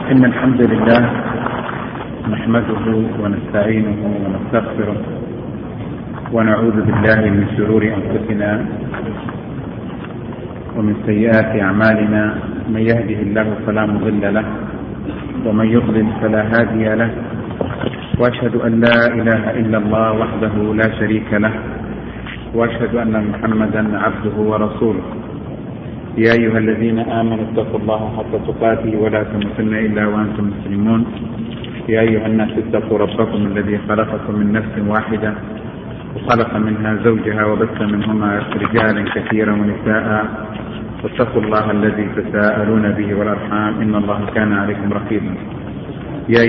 إن الحمد لله نحمده ونستعينه ونستغفره ونعوذ بالله من شرور أنفسنا ومن سيئات أعمالنا. من يهده الله فلا مضل له ومن يضلل فلا هادي له، وأشهد أن لا إله إلا الله وحده لا شريك له، وأشهد أن محمدا عبده ورسوله. يا أيها الذين آمنوا اتقوا الله حق تقاته ولا تموتن إلا وأنتم مسلمون. يا أيها الناس اتقوا ربكم الذي خلقكم من نفس واحدة وخلق منها زوجها وبث منهما رجالا كثيرا ونساء، واتقوا الله الذي تساءلون به والأرحام إن الله كان عليكم رقيبا. يا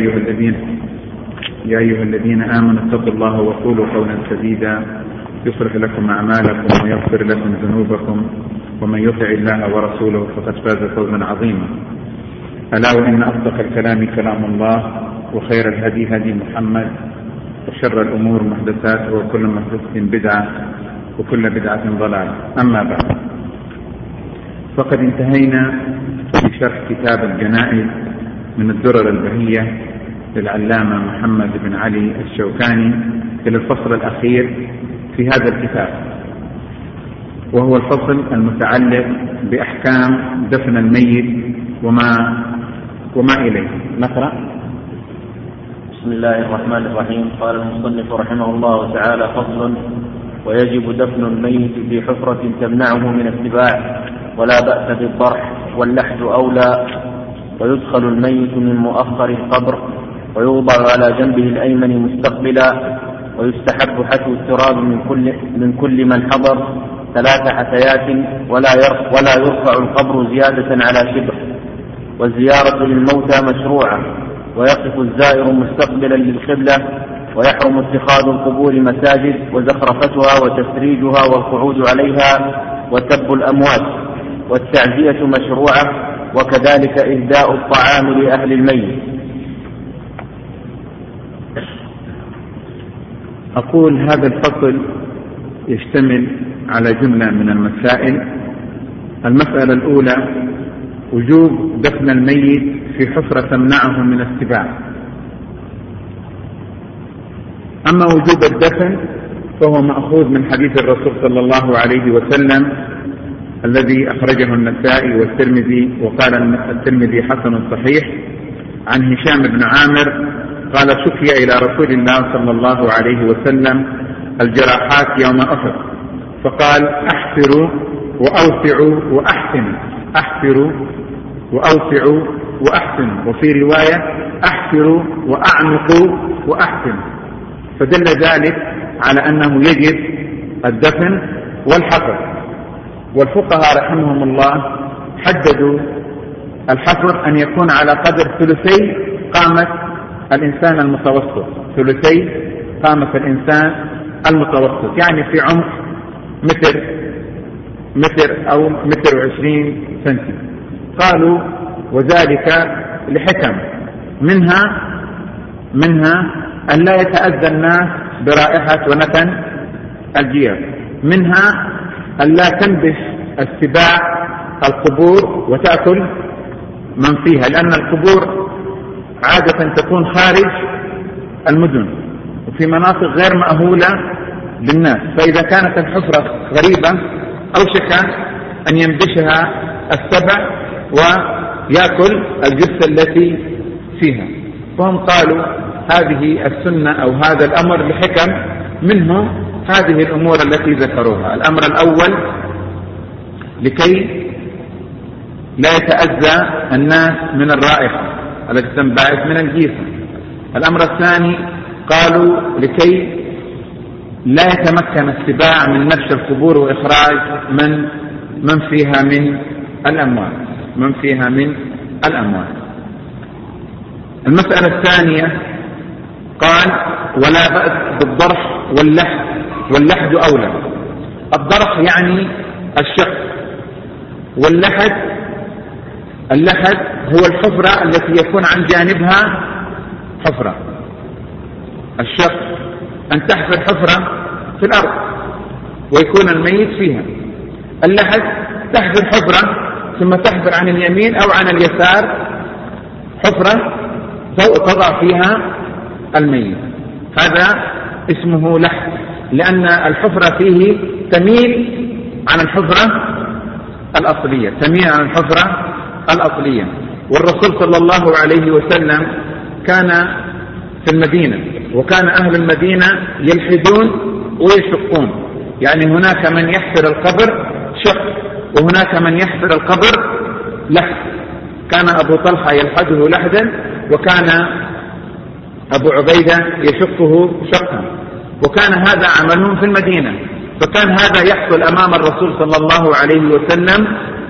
أيها الذين آمنوا اتقوا الله وقولوا قولا سديدا يصلح لكم أعمالكم ويغفر لكم ذنوبكم، ومن يطع الله ورسوله فقد فاز فوزا عظيما. ألا وإن أصدق الكلام كلام الله، وخير الهدي هدي محمد، وشر الأمور محدثاتها وكل محدثة بدعة وكل بدعة ضلالة. أما بعد، فقد انتهينا بشرح كتاب الجنائز من الدرر البهية للعلامة محمد بن علي الشوكاني إلى الفصل الأخير في هذا الكتاب، وهو الفصل المتعلق بأحكام دفن الميت وما إليه. نقرأ. بسم الله الرحمن الرحيم. قال المصنف رحمه الله تعالى: فصل: ويجب دفن الميت في حفرة تمنعه من السباع، ولا بأس بالضرح، واللحد أولى. ويدخل الميت من مؤخر القبر، ويوضع على جنبه الأيمن مستقبلا، ويستحب حثو التراب من كل من حضر 3 حثيات، ولا يرفع القبر زيادة على شبر. والزيارة للموتى مشروعة، ويقف الزائر مستقبلا للقبلة، ويحرم اتخاذ القبور مساجد وزخرفتها وتسريجها والقعود عليها وسب الأموات. والتعزية مشروعة، وكذلك إهداء الطعام لأهل الميت. أقول هذا الفصل يشتمل على جملة من المسائل. المسألة الأولى: وجوب دفن الميت في حفرة تمنعه من السباع. أما وجوب الدفن فهو مأخوذ من حديث الرسول صلى الله عليه وسلم الذي أخرجه النسائي والترمذي، وقال الترمذي حسن صحيح، عن هشام بن عامر قال: شكي إلى رسول الله صلى الله عليه وسلم الجراحات يوم أحد، فقال: أحفروا وأوسعوا وأحسنوا. أحفروا وأوسعوا وأحسنوا، وفي رواية: أحفروا وأعنقوا وأحسنوا. فدل ذلك على أنه يجب الدفن والحفر. والفقهاء رحمهم الله حددوا الحفر أن يكون على قدر 2 قامة الإنسان المتوسط، 2 قامة الإنسان المتوسط، يعني في عمق متر أو 1.20 سنتي. قالوا: وذلك لحكم، منها أن لا يتأذى الناس برائحة ونتن الجير، منها أن لا تنبش السباع القبور وتأكل من فيها، لأن القبور عادة تكون خارج المدن وفي مناطق غير مأهولة للناس، فإذا كانت الحفرة غريبة أوشك أن ينبشها السبع ويأكل الجثة التي فيها. فهم قالوا هذه السنة أو هذا الأمر لحكم، منه هذه الأمور التي ذكروها. الأمر الأول: لكي لا يتأذى الناس من الرائحة التي تنبعث من الجيفة. الأمر الثاني: قالوا لكي لا يتمكن السباع من نبش القبور وإخراج من فيها من الأموات. المسألة الثانية قال: ولا بأس بالضرح واللحد أولى. الضرح يعني الشق، واللحد هو الحفرة التي يكون عن جانبها حفرة. الشق أن تحفر حفرة في الأرض ويكون الميت فيها. اللحد تحفر حفرة ثم تحفر عن اليمين أو عن اليسار حفرة تضع فيها الميت، هذا اسمه لحد، لأن الحفرة فيه تميل عن الحفرة الأصلية، تميل عن الحفرة الأصلية. والرسول صلى الله عليه وسلم كان في المدينة، وكان أهل المدينة يلحدون ويشقون، يعني هناك من يحفر القبر شق وهناك من يحفر القبر لحد. كان أبو طلحة يلحده لحدا، وكان أبو عبيدة يشقه شقا، وكان هذا عملهم في المدينة. فكان هذا يحصل أمام الرسول صلى الله عليه وسلم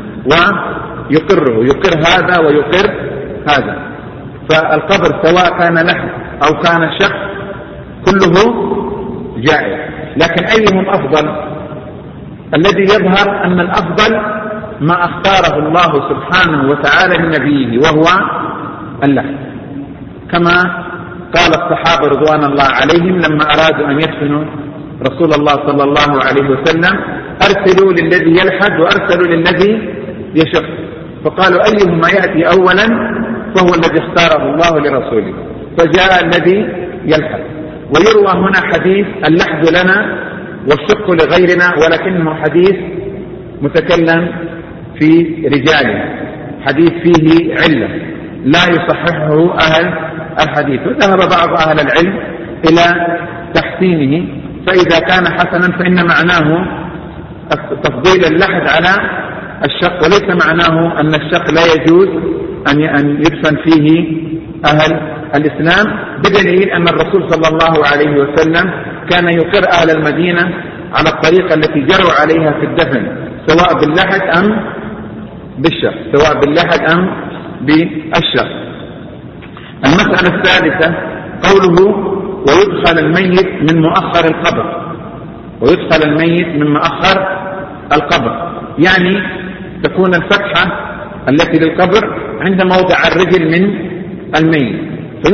ويقره، يقر هذا ويقر هذا. فالقبر سواء كان لحد أو كان شق كله جائز. لكن أيهم أفضل؟ الذي يظهر أن الأفضل ما اختاره الله سبحانه وتعالى لنبيه، وهو اللحد، كما قال الصحابة رضوان الله عليهم لما أرادوا أن يدفنوا رسول الله صلى الله عليه وسلم: أرسلوا للذي يلحد وأرسلوا للذي يشق. فقالوا أيهما يأتي أولا فهو الذي اختاره الله لرسوله، فجاء الذي يلحد. ويروى هنا حديث اللحد لنا والشق لغيرنا، ولكنه حديث متكلم في رجاله، حديث فيه علة لا يصححه أهل الحديث. وذهب بعض أهل العلم إلى تحسينه، فإذا كان حسنا فإن معناه تفضيل اللحد على الشق، وليس معناه أن الشق لا يجوز أن يدفن فيه أهل الإسلام، بدليل أن الرسول صلى الله عليه وسلم كان يقر أهل المدينة على الطريقة التي جروا عليها في الدفن، سواء باللحد أم بالشق، سواء باللحد أم بالشق. المسألة الثالثة قوله: ويدخل الميت من مؤخر القبر. ويدخل الميت من مؤخر القبر، يعني تكون الفتحة التي للقبر عند موضع الرجل من الميت،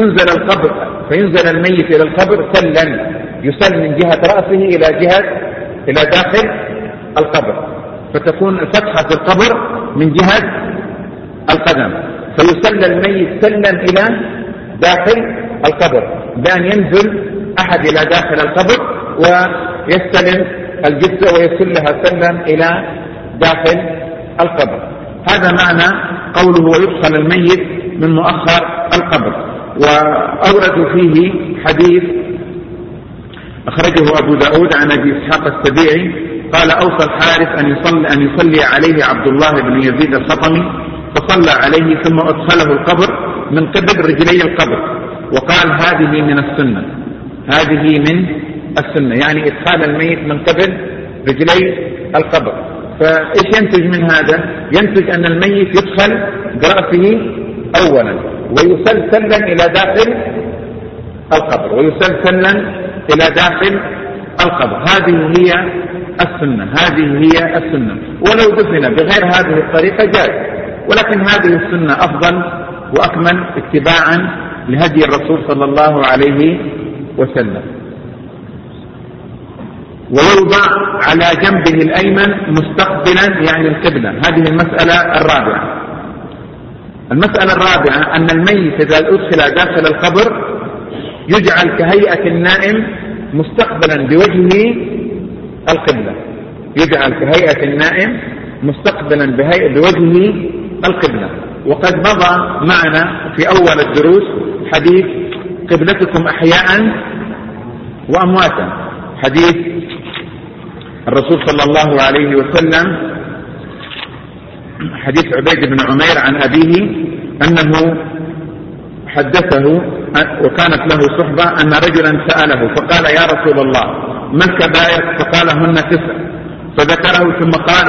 فينزل الميت إلى القبر سلا، يسل من جهة رأسه إلى داخل القبر، فتكون فتحة القبر من جهة القدم، فيسل الميت سلا إلى داخل القبر، بأن ينزل أحد إلى داخل القبر ويستلم الجثة ويسلها سلا إلى داخل القبر. هذا معنى قوله: ويدخل الميت من مؤخر القبر. وأوردوا فيه حديث أخرجه أبو داود عن أبي إسحاق السبيعي قال: أوصى الحارث أن يصلي عليه عبد الله بن يزيد الخطمي، فصلى عليه ثم أدخله القبر من قبل رجلي القبر، وقال: هذه من السنة، هذه من السنة، يعني إدخال الميت من قبل رجلي القبر. فإيش ينتج من هذا؟ ينتج أن الميت يدخل برأسه أولا ويسل سلا إلى داخل القبر، ويسل سلا إلى داخل القبر. هذه هي السنة، هذه هي السنة. ولو دفن بغير هذه الطريقة جاز، ولكن هذه السنة أفضل وأكمل اتباعا لهدي الرسول صلى الله عليه وسلم. ويوضع على جنبه الأيمن مستقبلا يعني القبلة. هذه المسألة الرابعة. المسألة الرابعة أن الميت إذا أدخل داخل القبر يجعل كهيئة النائم مستقبلا بوجهه القبلة، يجعل كهيئة النائم مستقبلا بوجهه القبلة. وقد مضى معنا في أول الدروس حديث قبلتكم أحياء وأمواتا، حديث الرسول صلى الله عليه وسلم، حديث عبيد بن عمير عن أبيه أنه حدثه وكانت له صحبة أن رجلا سأله فقال: يا رسول الله ما الكبائر؟ فقال: هن 9. فذكره ثم قال: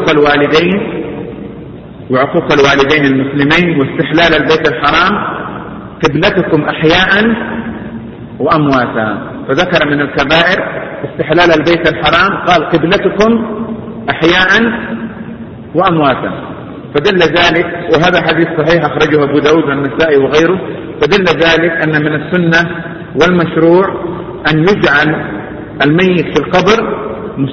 وعقوق الوالدين المسلمين، واستحلال البيت الحرام، قبلتكم أحياء وأمواتا. فذكر من الكبائر استحلال البيت الحرام، قال: قبلتكم أحياء وأمواتا. فدل ذلك، وهذا حديث صحيح أخرجه أبو داود والنسائي وغيره، فدل ذلك أن من السنة والمشروع أن يجعل الميت في القبر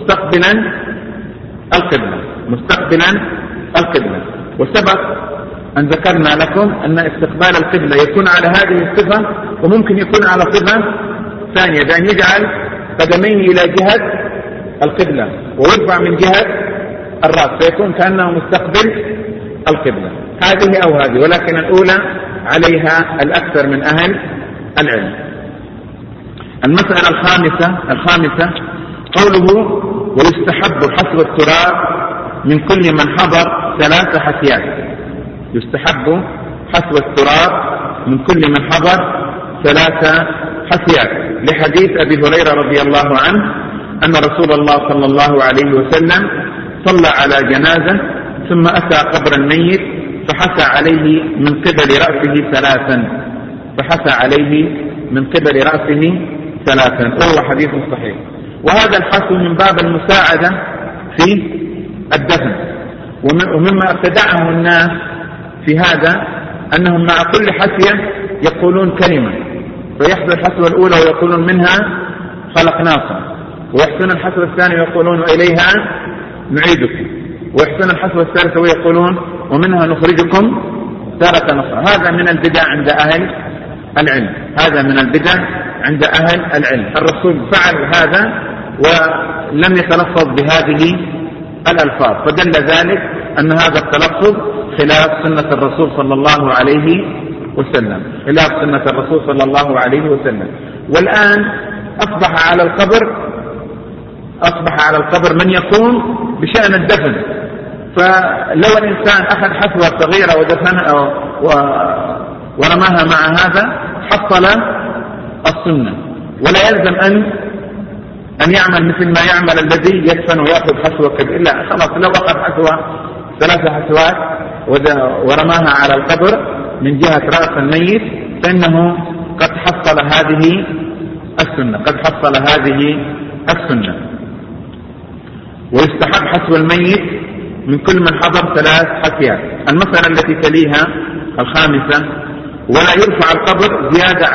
مستقبلا القبلة، مستقبلا القبلة. وسبق أن ذكرنا لكم أن استقبال القبلة يكون على هذه الصفة، وممكن يكون على صفة ثانية، بأن يجعل قدميه إلى جهة القبلة ويرفع من جهة الرأس فيكون كأنه مستقبل القبلة. هذه أو هذه، ولكن الأولى عليها الأكثر من أهل العلم. المسألة الخامسة قوله: ويستحب حسب التراب من كل من حضر 3 حثيات. يستحب حسب التراب من كل من حضر 3 حثيات، لحديث أبي هريرة رضي الله عنه أن رسول الله صلى الله عليه وسلم صلى على جنازة ثم أتى قبر الميت فحثى عليه من قبل رأسه 3، فحثى عليه من قبل رأسه 3، وهو حديث صحيح. وهذا الحث من باب المساعدة في الدفن. ومما ابتدعه الناس في هذا أنهم مع كل حثية يقولون كلمة، فيحصل الحثوة الأولى ويقولون منها خلقناكم، ويحسن الحثوة الثانية ويقولون وإليها نعيدكم، ويحسن الحثوة الثالثة ويقولون ومنها نخرجكم تارة أخرى. هذا من البدع عند أهل العلم، هذا من البدع عند أهل العلم. الرسول فعل هذا ولم يتلفظ بهذه الألفاظ، فدل ذلك أن هذا التلفظ خلاف سنة الرسول صلى الله عليه وسلم، خلاف سنة الرسول صلى الله عليه وسلم. والآن أصبح على القبر من يقوم بشأن الدفن، فلو الإنسان أخذ حثوة صغيرة ودفنها ورماها مع هذا حصل السنة، ولا يلزم أن يعمل مثل ما يعمل الذي يدفن ويأخذ حثوة إلا خلاص. لو أخذ حثوة 3 حثوات ورماها على القبر من جهة رأس الميت فإنه قد حصل هذه السنة. ويستحب حثو الميت من كل من حضر 3 حثيات. المسألة التي تليها الخامسة: ولا يرفع القبر زيادة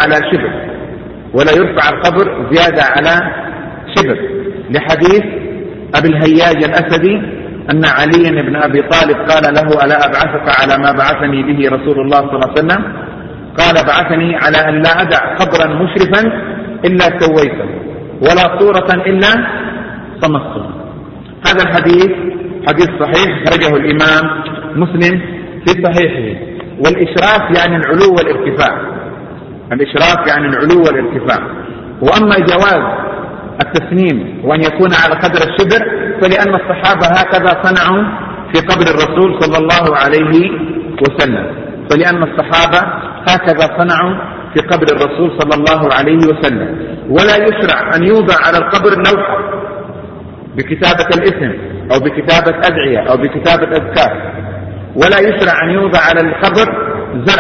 على شبر، لحديث أبي الهياج الأسدي أن علي بن أبي طالب قال له: ألا أبعثك على ما بعثني به رسول الله صلى الله عليه وسلم؟ قال: بعثني على أن لا أدع قبرا مشرفا إلا سويته ولا صورة إلا طمسته. هذا الحديث حديث صحيح خرجه الإمام مسلم في صحيحه. والإشراف يعني العلو والارتفاع. وأما جواز التسنيم وأن يكون على قدر الشبر فلأن الصحابة هكذا صنعوا في قبر الرسول صلى الله عليه وسلم، ولا يشرع أن يوضع على القبر لوحة بكتابة الاسم أو بكتابة أدعية أو بكتابة أذكار، ولا يشرع أن يوضع على القبر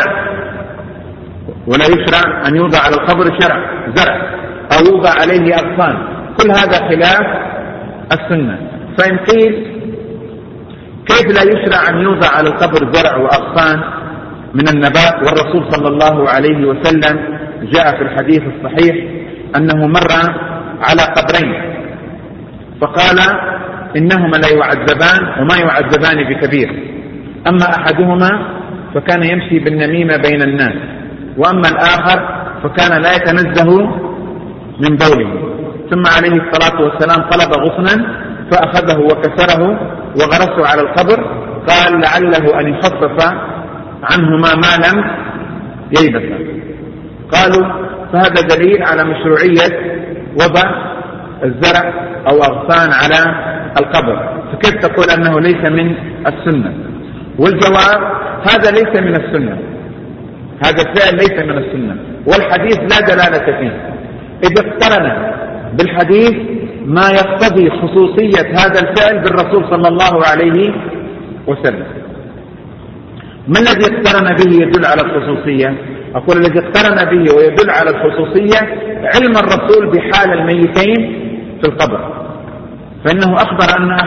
زرع أو يوضع عليه أغصان. كل هذا خلاف السنة. فإن قيل كيف لا يشرع أن يوضع على القبر زرع وأغصان من النبات، والرسول صلى الله عليه وسلم جاء في الحديث الصحيح أنه مر على قبرين فقال: إنهما لا يعذبان وما يعذبان بكبير، أما أحدهما فكان يمشي بالنميمة بين الناس، وأما الآخر فكان لا يتنزه من بوله. ثم عليه الصلاة والسلام طلب غصنا فأخذه وكسره وغرسه على القبر، قال: لعله أن يخفف عنهما ما لم ييبس. قالوا: فهذا دليل على مشروعية وضع الزرع أو أغصان على القبر، فكيف تقول أنه ليس من السنة؟ والجواب: هذا ليس من السنة، هذا الفعل ليس من السنة، والحديث لا دلالة فيه، إذا اقترن بالحديث ما يقتضي خصوصية هذا الفعل بالرسول صلى الله عليه وسلم. ما الذي اقترن به يدل على الخصوصية؟ أقول الذي اقترن به ويدل على الخصوصية علم الرسول بحال الميتين في القبر، فإنه أخبر أن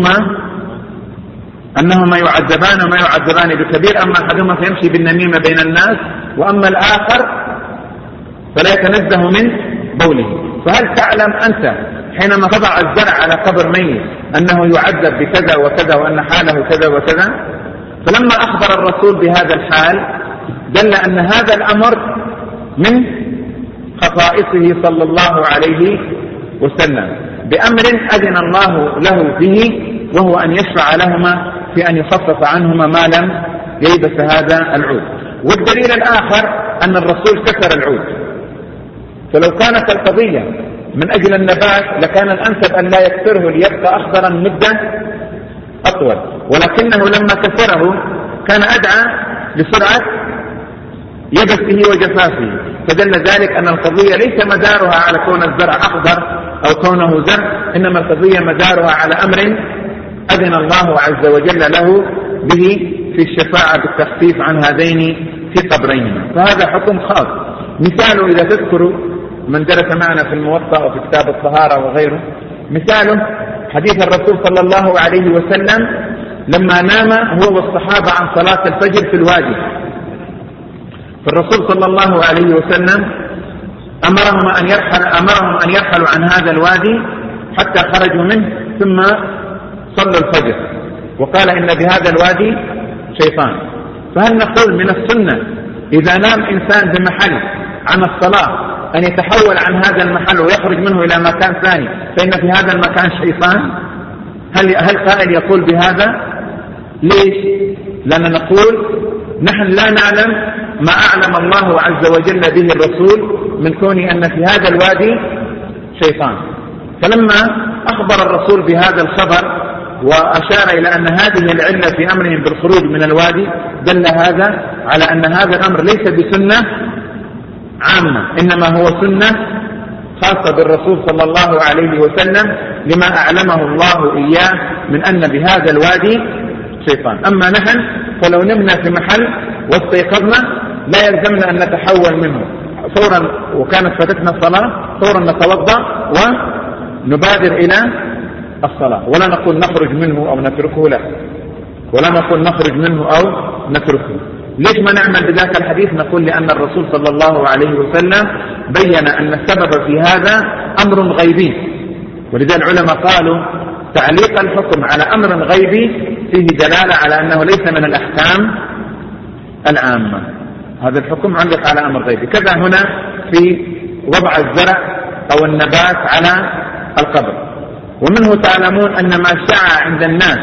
أنهما يعذبان وما يعذبان بكبير، أما أحدهما فيمشي بالنميمة بين الناس، وأما الآخر فلا يتنزه من بوله. فهل تعلم أنت حينما تضع الزرع على قبر ميت أنه يعذب بكذا وكذا وأن حاله كذا وكذا؟ فلما أخبر الرسول بهذا الحال دل أن هذا الأمر من خصائصه صلى الله عليه وسلم بأمر أذن الله له فيه، وهو أن يشرع لهما في أن يخفف عنهما ما لم ييبس هذا العود. والدليل الآخر أن الرسول كسر العود، فلو كانت القضية من أجل النبات لكان الأنسب أن لا يكسره ليبقى أخضرا مدة أطول، ولكنه لما كسره كان أدعى لسرعة يبسه وجفافه، فدل ذلك أن القضية ليس مدارها على كون الزرع أخضر أو كونه زرع، إنما القضية مدارها على أمر أذن الله عز وجل له به في الشفاعة بالتخفيف عن هذين في قبرين. فهذا حكم خاص. مثاله إذا تذكروا من درس معنا في الموطأ وفي كتاب الطهارة وغيره، مثاله حديث الرسول صلى الله عليه وسلم لما نام هو والصحابة عن صلاة الفجر في الوادي، فالرسول صلى الله عليه وسلم أمرهم أن يرحلوا عن هذا الوادي حتى خرجوا منه ثم صلوا الفجر، وقال إن بهذا الوادي شيطان. فهل نقول من السنة إذا نام إنسان بمحل عن الصلاة أن يتحول عن هذا المحل ويخرج منه إلى مكان ثاني فإن في هذا المكان شيطان؟ هل قائل يقول بهذا؟ ليش؟ لأن نقول نحن لا نعلم ما أعلم الله عز وجل به الرسول من كون أن في هذا الوادي شيطان. فلما أخبر الرسول بهذا الخبر وأشار إلى أن هذه العلة في أمرهم بالخروج من الوادي دل هذا على أن هذا الأمر ليس بسنة عامة، إنما هو سنة خاصة بالرسول صلى الله عليه وسلم لما أعلمه الله إياه من أن بهذا الوادي شيطان. أما نحن فلو نمنا في محل واستيقظنا لا يلزمنا أن نتحول منه فورا وكانت فاتتنا الصلاة فورا نتوضأ ونبادر إلى الصلاة، ولا نقول نخرج منه أو نتركه، لا، ولا نقول نخرج منه أو نتركه. ليش ما نعمل بذاك الحديث؟ نقول لأن الرسول صلى الله عليه وسلم بين أن السبب في هذا أمر غيبي، ولذا العلماء قالوا تعليق الحكم على أمر غيبي فيه دلالة على أنه ليس من الأحكام العامة. هذا الحكم علق على أمر غيبي. كذا هنا في وضع الزرع أو النبات على القبر. ومنه تعلمون أن ما شاع عند الناس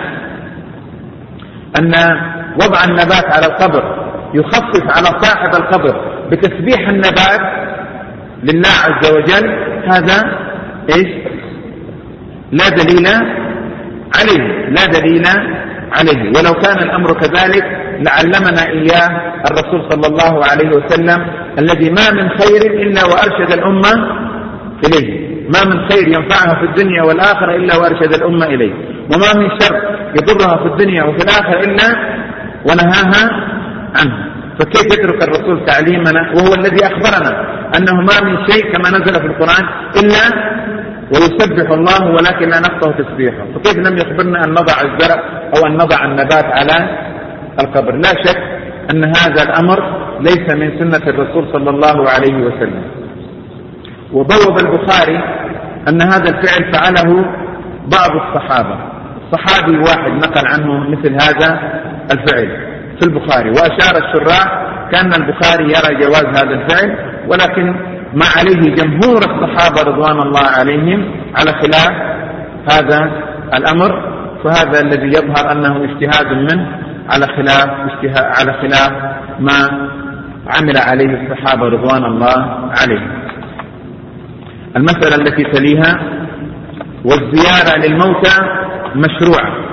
أن وضع النبات على القبر يخفف على صاحب القبر بتسبيح النبات لله عز وجل، هذا إيش؟ لا دليل عليه، لا دليل عليه. ولو كان الأمر كذلك لعلمنا إياه الرسول صلى الله عليه وسلم الذي ما من خير إلا وأرشد الأمة إليه، ما من خير ينفعها في الدنيا والآخرة إلا وأرشد الأمة إليه، وما من شر يضرها في الدنيا وفي الآخرة إلا ونهاها عنه. فكيف يترك الرسول تعليمنا وهو الذي أخبرنا أنه ما من شيء كما نزل في القرآن إلا ويسبح الله ولكن لا نفقه تسبيحه، فكيف لم يخبرنا أن نضع الزرع أو أن نضع النبات على القبر؟ لا شك أن هذا الأمر ليس من سنة الرسول صلى الله عليه وسلم. وبوب البخاري أن هذا الفعل فعله بعض الصحابة، صحابي واحد نقل عنه مثل هذا الفعل في البخاري، وأشار الشراح كان البخاري يرى جواز هذا الفعل، ولكن ما عليه جمهور الصحابة رضوان الله عليهم على خلاف هذا الأمر، فهذا الذي يظهر أنه اجتهاد منه على خلاف ما عمل عليه الصحابة رضوان الله عليهم. المسألة التي تليها: والزيارة للموتى مشروعة.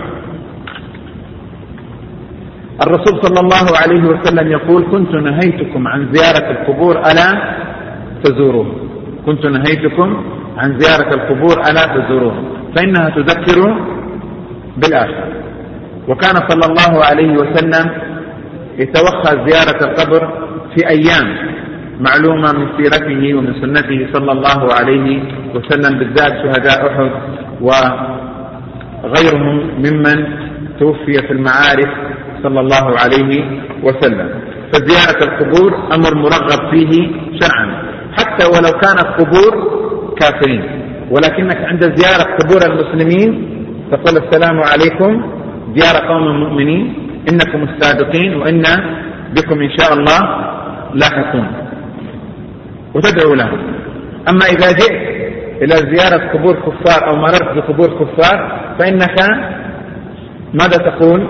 الرسول صلى الله عليه وسلم يقول: كنت نهيتكم عن زيارة القبور ألا تزوروه، كنت نهيتكم عن زيارة القبور ألا تزوروه فإنها تذكر بالآخرة. وكان صلى الله عليه وسلم يتوخى زيارة القبر في أيام معلومة من سيرته ومن سنته صلى الله عليه وسلم، بالذات شهداء أحد وغيرهم ممن توفي في المعارك صلى الله عليه وسلم. فزيارة القبور أمر مرغب فيه شرعا حتى ولو كانت قبور كافرين، ولكنك عند زيارة قبور المسلمين تقول: السلام عليكم ديار قوم مؤمنين، إنكم السابقين وإن بكم إن شاء الله لاحقون، وتدعو لهم. أما إذا جئت إلى زيارة قبور كفار أو مررت بقبور كفار فإنك ماذا تقول؟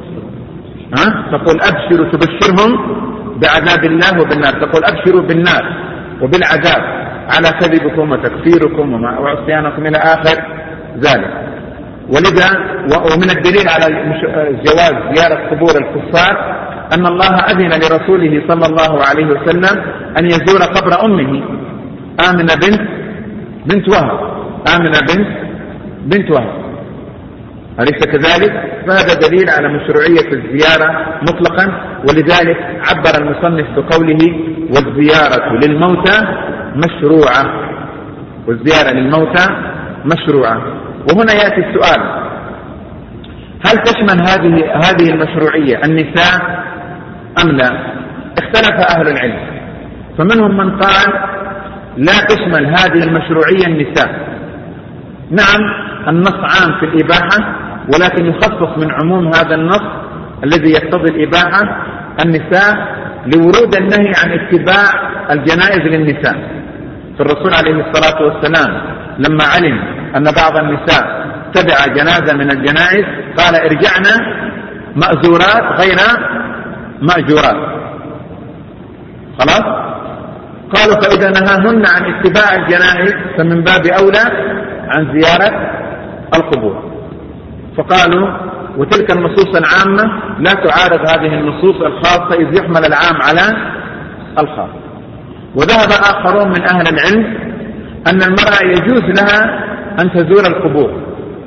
تقول أبشروا، تبشرهم بعذاب الله وبالنار، تقول أبشروا بالنار وبالعذاب على كذبكم وتكفيركم وعصيانكم إلى آخر ذلك. ولذا ومن الدليل على جواز زيارة قبور الكفار أن الله أذن لرسوله صلى الله عليه وسلم أن يزور قبر أمه آمنة بنت وهب، آمنة بنت وهب، أليس كذلك؟ فهذا دليل على مشروعية الزيارة مطلقا. ولذلك عبر المصنف بقوله والزيارة للموتى مشروعة، والزيارة للموتى مشروعة. وهنا يأتي السؤال: هل تشمل هذه المشروعية النساء أم لا؟ اختلف أهل العلم، فمنهم من قال لا تشمل هذه المشروعية النساء. نعم النص عام في الإباحة، ولكن يخصص من عموم هذا النص الذي يقتضي الإباحة النساء لورود النهي عن اتباع الجنائز للنساء. فالرسول عليه الصلاة والسلام لما علم أن بعض النساء تبع جنازة من الجنائز قال ارجعنا مأزورات غير مأجورات. خلاص؟ قالوا فإذا نهاهن عن اتباع الجنائز فمن باب أولى عن زيارة القبور. فقالوا وتلك النصوص العامة لا تعارض هذه النصوص الخاصة إذ يحمل العام على الخاص. وذهب آخرون من أهل العلم أن المرأة يجوز لها أن تزور القبور،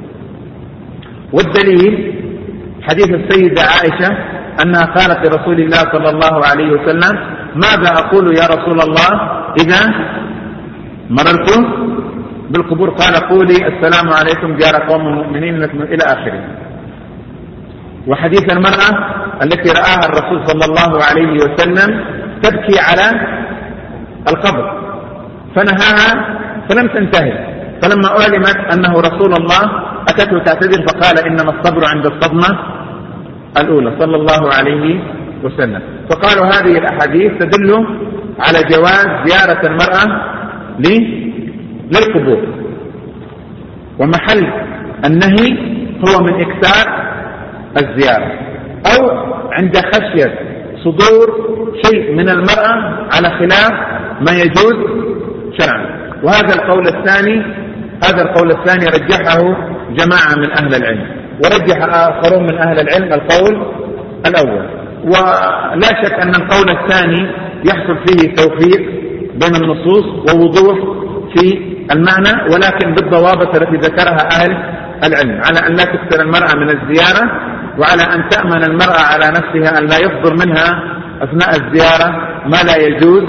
والدليل حديث السيدة عائشة أنها قالت لرسول الله صلى الله عليه وسلم ماذا أقول يا رسول الله إذا مررت بالقبور؟ قال قولي السلام عليكم ديار قوم مؤمنين إلى آخره. وحديث المرأة التي رآها الرسول صلى الله عليه وسلم تبكي على القبر فنهاها فلم تنتهي، فلما أعلمت أنه رسول الله أتته تعتذر فقال إنما الصبر عند الصدمة الأولى صلى الله عليه وسلم. فقالوا هذه الأحاديث تدل على جواز زيارة المرأة للقبور، ومحل النهي هو من إكثار الزيارة أو عند خشية صدور شيء من المرأة على خلاف ما يجوز شرعا. وهذا القول الثاني رجحه جماعة من أهل العلم، ورجح آخرون من أهل العلم القول الأول. ولا شك أن القول الثاني يحصل فيه توفيق بين النصوص ووضوح في المعنى، ولكن بالضوابط التي ذكرها أهل العلم على أن لا تكثر المرأة من الزيارة، وعلى أن تأمن المرأة على نفسها أن لا يصدر منها أثناء الزيارة ما لا يجوز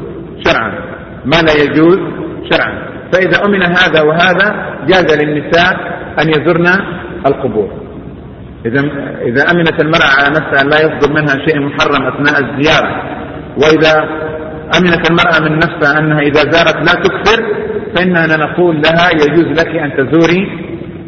شرعا. فإذا أمن هذا وهذا جاز للنساء أن يزرن القبور. إذا أمنت المرأة على نفسها أن لا يصدر منها شيء محرم أثناء الزيارة، وإذا أمنت المرأة من نفسها أنها إذا زارت لا تكثر، فإننا نقول لها يجوز لك أن تزوري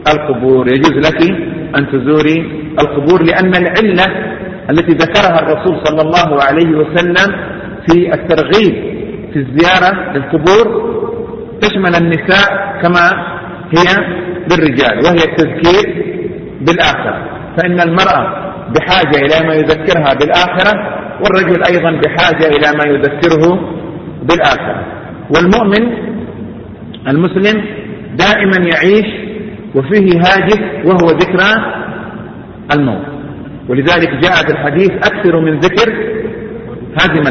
القبور، لأن العلة التي ذكرها الرسول صلى الله عليه وسلم في الترغيب في الزيارة للقبور تشمل النساء كما هي بالرجال، وهي التذكير بالآخرة. فإن المرأة بحاجة إلى ما يذكرها بالآخرة، والرجل أيضا بحاجة إلى ما يذكره بالآخرة. والمؤمن المسلم دائما يعيش وفيه هاجس وهو ذكرى الموت. ولذلك جاء في الحديث أكثر من ذكر هازم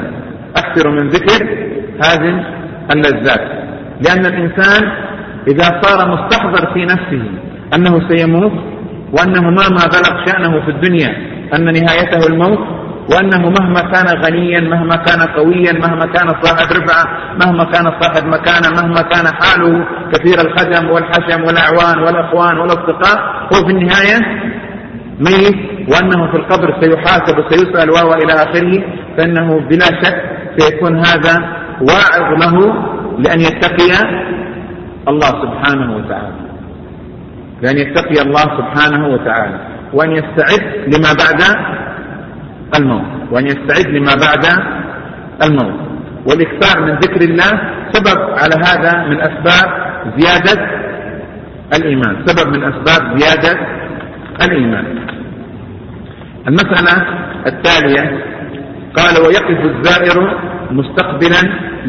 اللذات، لأن الإنسان إذا صار مستحضر في نفسه أنه سيموت، وأنه مهما بلغ شأنه في الدنيا أن نهايته الموت، وأنه مهما كان غنيا، مهما كان قويا، مهما كان صاحب رفعة، مهما كان صاحب مكانة، مهما كان حاله كثير الخدم والحشم والأعوان والأخوان والأصدقاء، هو في النهاية ميت، وأنه في القبر سيحاسب وسيسأل إلى آخره. فإنه بلا شك سيكون هذا واعظ له لأن يتقي الله سبحانه وتعالى. وأن يستعد لما بعد الموت. والإكثار من ذكر الله سبب على هذا من أسباب زيادة الإيمان. المسألة التالية قال: ويقف الزائر مستقبلا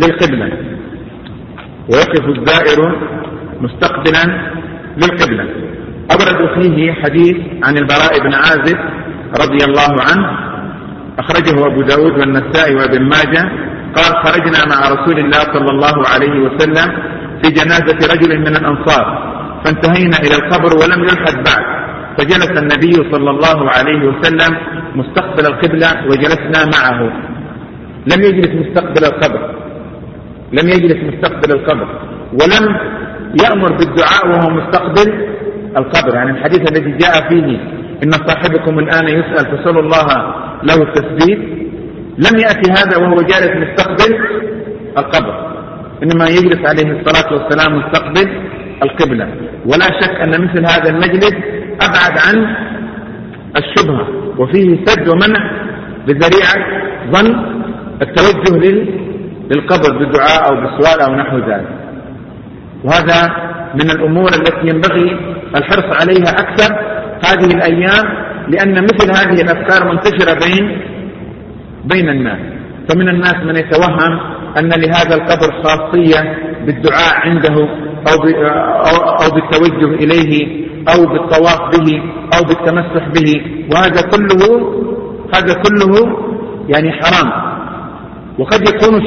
للقبلة. أورد فيه حديث عن البراء بن عازب رضي الله عنه، أخرجه أبو داود والنسائي وابن ماجه، قال: خرجنا مع رسول الله صلى الله عليه وسلم في جنازة رجل من الأنصار، فانتهينا إلى القبر ولم يلحد بعد، فجلس النبي صلى الله عليه وسلم مستقبل القبلة وجلسنا معه. لم يجلس مستقبل القبر ولم يأمر بالدعاء وهو مستقبل القبر. يعني الحديث الذي جاء فيه إن صاحبكم الآن يسأل فسألوا الله له التثبيت، لم يأتي هذا وهو جالس مستقبل القبر، إنما يجلس عليه الصلاة والسلام مستقبل القبلة. ولا شك أن مثل هذا المجلس أبعد عن الشبهة، وفيه سد ومنع بذريعة ظن التوجه للقبر بالدعاء أو بالسؤال أو نحو ذلك. وهذا من الأمور التي ينبغي الحرص عليها أكثر هذه الأيام، لأن مثل هذه الأفكار منتشرة بين الناس. فمن الناس من يتوهم أن لهذا القبر خاصية بالدعاء عنده أو بالتوجه إليه أو بالطواف به أو بالتمسح به، وهذا كله يعني حرام، وقد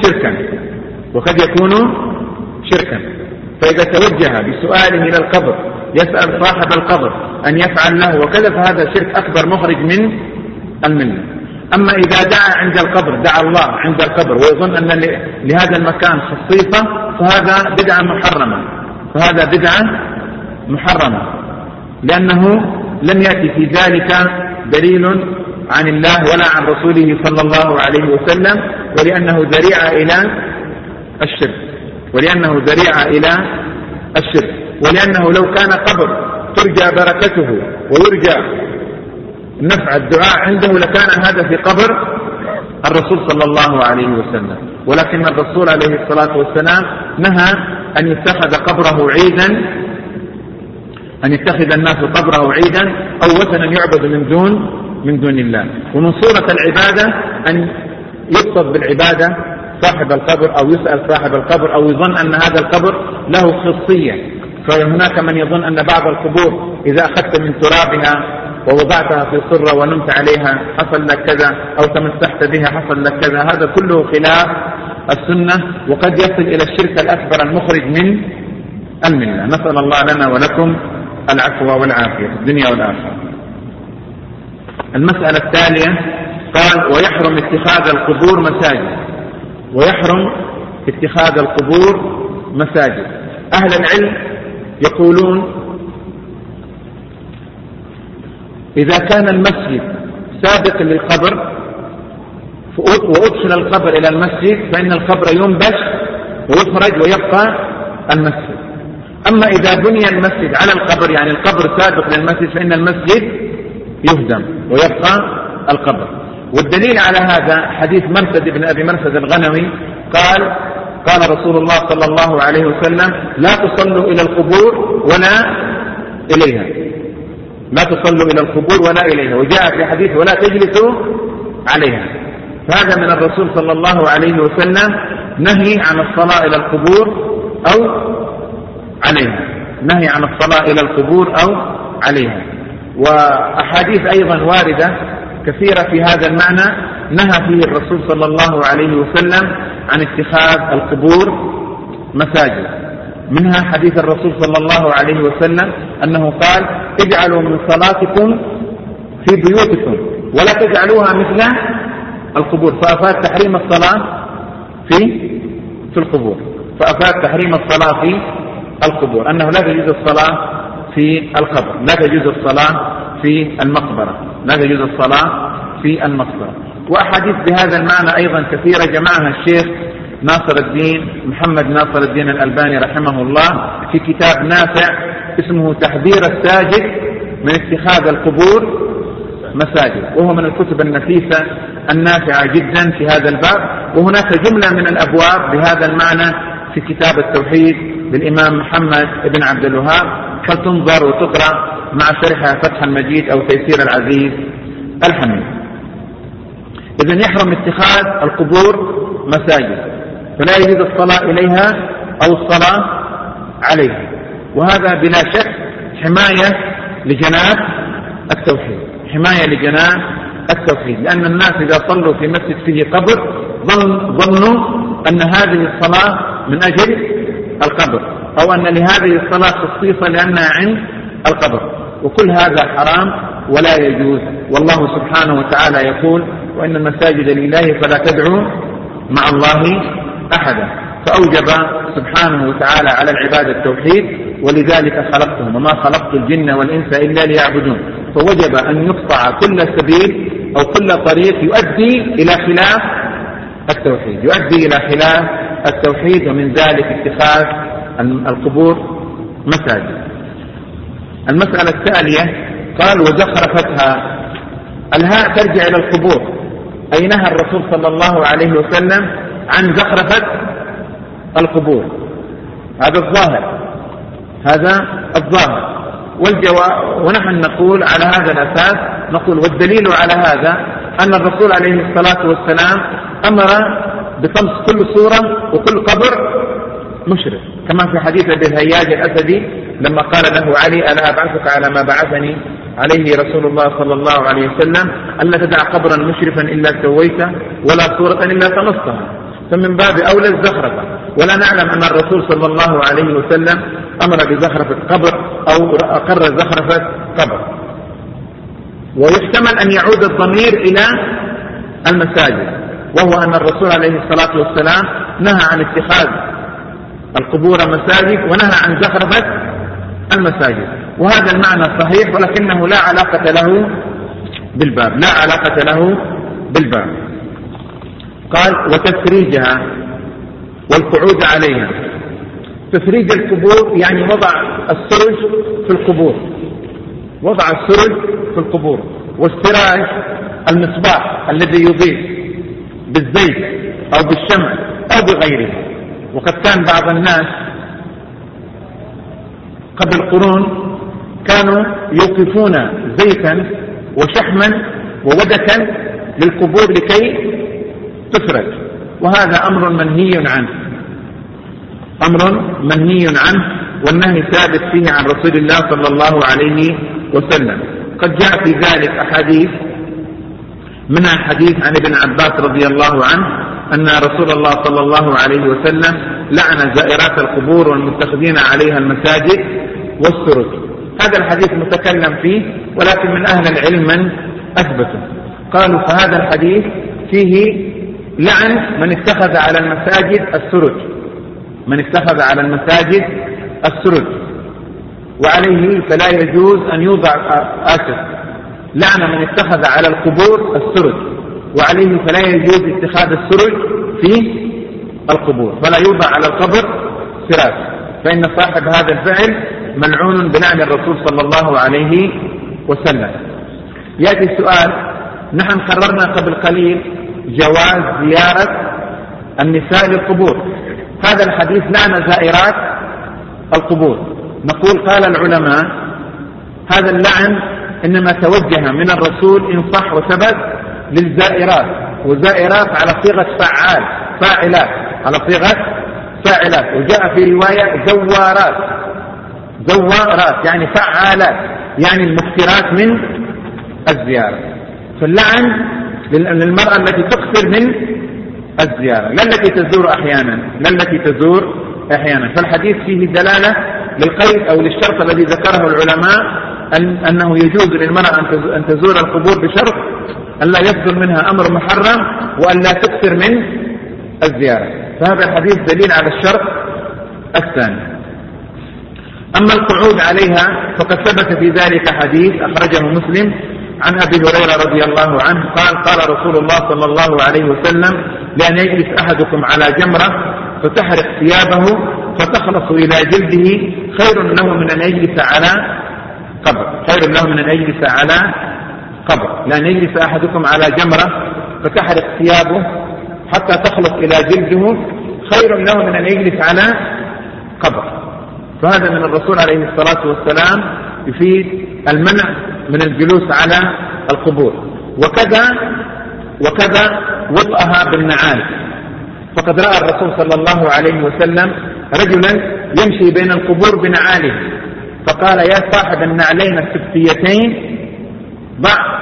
يكون شركا. فإذا توجه بسؤاله إلى القبر يسأل صاحب القبر أن يفعل له وكذا، فهذا شرك أكبر مخرج من الملة. أما إذا دعا عند القبر، دعا الله عند القبر ويظن أن لهذا المكان خصيصة، فهذا بدعة محرمة، لأنه لم يأتي في ذلك دليل عن الله ولا عن رسوله صلى الله عليه وسلم، ولأنه ذريعة إلى الشرك. ولأنه لو كان قبر ترجى بركته ويرجى نفع الدعاء عنده لكان هذا في قبر الرسول صلى الله عليه وسلم، ولكن الرسول عليه الصلاة والسلام نهى أن يتخذ الناس قبره عيدا أو وثنا يعبد من دون الله. ومن صورة العبادة أن يقصد بالعبادة صاحب القبر أو يسأل صاحب القبر أو يظن أن هذا القبر له خصية. فهناك من يظن أن بعض القبور إذا أخذت من ترابها ووضعتها في صرة ونمت عليها حصل لك كذا، أو تمسحت بها حصل لك كذا. هذا كله خلاف السنة، وقد يصل إلى الشرك الأكبر المخرج من الملة. نسأل الله لنا ولكم العفو والعافية في الدنيا والآخرة. المسألة التالية قال: ويحرم اتخاذ القبور مساجد. أهل العلم يقولون إذا كان المسجد سابق للقبر وأدخل القبر إلى المسجد فإن القبر ينبش ويخرج ويبقى المسجد. أما إذا بني المسجد على القبر، يعني القبر سابق للمسجد، فإن المسجد يهدم ويبقى القبر. والدليل على هذا حديث مرثد بن أبي مرثد الغنوي قال رسول الله صلى الله عليه وسلم: لا تصلوا إلى القبور ولا إليها. وجاء في حديث: ولا تجلسوا عليها. فهذا من الرسول صلى الله عليه وسلم نهي عن الصلاة إلى القبور أو عليها. وأحاديث أيضا واردة كثيرة في هذا المعنى نهى فيه الرسول صلى الله عليه وسلم عن اتخاذ القبور مساجد. منها حديث الرسول صلى الله عليه وسلم أنه قال: اجعلوا من صلاتكم في بيوتكم ولا تجعلوها مثل القبور. فأفاد تحريم الصلاة في القبور، أنه لا تجوز الصلاة في القبر، لا تجوز الصلاة في المقبرة، وأحاديث بهذا المعنى أيضا كثيرة جمعها الشيخ محمد ناصر الدين الألباني رحمه الله في كتاب نافع اسمه تحذير الساجد من اتخاذ القبور مساجد، وهو من الكتب النفيسة النافعة جدا في هذا الباب. وهناك جملة من الأبواب بهذا المعنى في كتاب التوحيد للإمام محمد بن عبد الوهاب، فلتنظر وتقرأ مع شرحها فتح المجيد أو تيسير العزيز الحميد. إذن يحرم اتخاذ القبور مساجد، فلا يجوز الصلاة إليها أو الصلاة عليها، وهذا بلا شك حماية لجناب التوحيد، حماية لجناب التوحيد، لأن الناس إذا صلوا في مسجد فيه قبر ظنوا أن هذه الصلاة من أجل القبر، أو أن لهذه الصلاة خصيصة لأنها عند القبر، وكل هذا حرام ولا يجوز. والله سبحانه وتعالى يقول: وإن المساجد لله فلا تدعوا مع الله أحدا، فأوجب سبحانه وتعالى على العباد التوحيد، ولذلك خلقتهم وما خلقت الجن والإنس إلا ليعبدون، فوجب أن يقطع كل سبيل أو كل طريق يؤدي إلى خلاف التوحيد، يؤدي إلى خلاف التوحيد، ومن ذلك اتخاذ القبور مساجد. المسألة التالية قال: وزخرفتها. الهاء ترجع إلى القبور، أي نهى الرسول صلى الله عليه وسلم عن زخرفة القبور، هذا الظاهر، هذا الظاهر. ونحن نقول على هذا الأساس، نقول والدليل على هذا أن الرسول عليه الصلاة والسلام أمر بطمس كل صورة وكل قبر مشرك، كما في حديث أبي الهياج الأسدي لما قال له علي: ألا أبعثك على ما بعثني عليه رسول الله صلى الله عليه وسلم، ألا تدع قبرا مشرفا إلا سويته ولا صورة إلا طمستها. فمن باب أولى الزخرفة، ولا نعلم أن الرسول صلى الله عليه وسلم أمر بزخرفة قبر أو أقر زخرفة قبر. ويحتمل أن يعود الضمير إلى المساجد، وهو أن الرسول عليه الصلاة والسلام نهى عن اتخاذ القبور مساجد ونهى عن زخرفة المساجد، وهذا المعنى صحيح، ولكنه لا علاقة له بالباب، لا علاقة له بالباب. قال: وتفريجها والقعود عليها. تفريج القبور يعني وضع السرج في القبور، وضع السرج في القبور، والسراج المصباح الذي يضيء بالزيت أو بالشمع أو بغيره. وقد كان بعض الناس قبل قرون كانوا يوقفون زيتا وشحما وودكا للقبور لكي تفرج، وهذا أمر منهي عنه، أمر منهي عنه، والنهي ثابت فيه عن رسول الله صلى الله عليه وسلم. قد جاء في ذلك أحاديث، منها حديث عن ابن عباس رضي الله عنه أن رسول الله صلى الله عليه وسلم لعن زائرات القبور والمتخذين عليها المساجد والسرج. هذا الحديث متكلم فيه، ولكن من أهل العلم من أثبته، قالوا فهذا الحديث فيه لعن من اتخذ على المساجد السرج، من اتخذ على المساجد السرج، وعليه فلا يجوز أن يوضع لعن من اتخذ على القبور السرج، وعليه فلا يجوز اتخاذ السرج في القبور، فلا يوضع على القبر سراج، فإن صاحب هذا الفعل ملعون بلعن الرسول صلى الله عليه وسلم. يأتي السؤال: نحن قررنا قبل قليل جواز زيارة النساء للقبور، هذا الحديث لعن زائرات القبور. نقول قال العلماء هذا اللعن إنما توجه من الرسول إن صح وثبت للزائرات، وزائرات على صيغة فعال، فاعلات على صيغة فاعلات، وجاء في رواية زوارات، زوارات يعني فعالات، يعني المكثرات من الزيارة. فاللعن للمرأة التي تكثر من الزيارة، لا التي تزور أحيانا، لا التي تزور أحيانا. فالحديث فيه دلالة للقيد أو للشرط الذي ذكره العلماء أنه يجوز للمرأة أن تزور القبور بشرط أن لا يصدر منها أمر محرم وأن لا تكثر من الزيارة، فهذا الحديث دليل على الشرط الثاني. أما القعود عليها فقد ثبت في ذلك حديث أخرجه مسلم عن أبي هريرة رضي الله عنه قال: قال رسول الله صلى الله عليه وسلم: لأن يجلس أحدكم على جمرة فتحرق ثيابه فتخلص إلى جلده خير له من أن يجلس على قبر، خير له من أن يجلس على قبر، لأن يجلس أحدكم على جمرة فتحرق ثيابه حتى تخلص إلى جلده خير له من أن يجلس على قبر. فهذا من الرسول عليه الصلاة والسلام يفيد المنع من الجلوس على القبور. وكذا وطئها بالنعال، فقد رأى الرسول صلى الله عليه وسلم رجلا يمشي بين القبور بنعاله فقال: يا صاحب النعلين السبتيتين ضع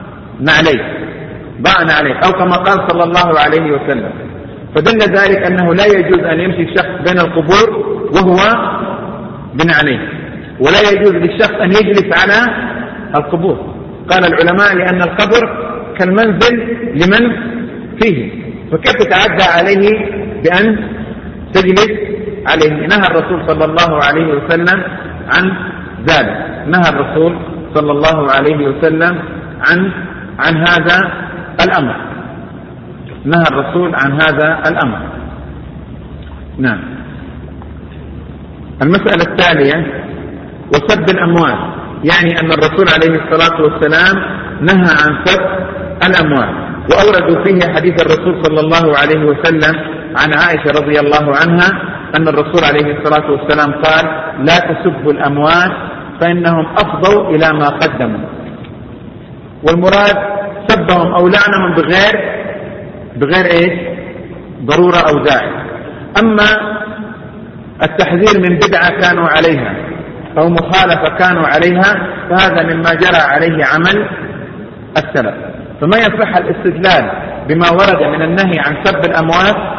نعليك، أو كما قال صلى الله عليه وسلم. فدل ذلك أنه لا يجوز أن يمشي الشخص بين القبور وهو بنعليه، ولا يجوز للشخص أن يجلس على القبور. قال العلماء: لأن القبر كالمنزل لمن فيه، فكيف تتعدى عليه بأن تجلس عليه؟ نهى الرسول صلى الله عليه وسلم عن ذلك، نهى الرسول صلى الله عليه وسلم عن هذا الأمر، نهى الرسول عن هذا الأمر. نعم. المسألة التالية: وسب الأموال، يعني أن الرسول عليه الصلاة والسلام نهى عن سب الأموال، وأوردوا فيه حديث الرسول صلى الله عليه وسلم عن عائشة رضي الله عنها أن الرسول عليه الصلاة والسلام قال: لا تسبوا الأموال فإنهم أفضوا إلى ما قدموا. والمراد سبهم أو لعنهم بغير إيش؟ ضرورة أو داعي. أما التحذير من بدعة كانوا عليها أو مخالفة كانوا عليها فهذا مما جرى عليه عمل السلف. فما يصح الاستدلال بما ورد من النهي عن سب الأموال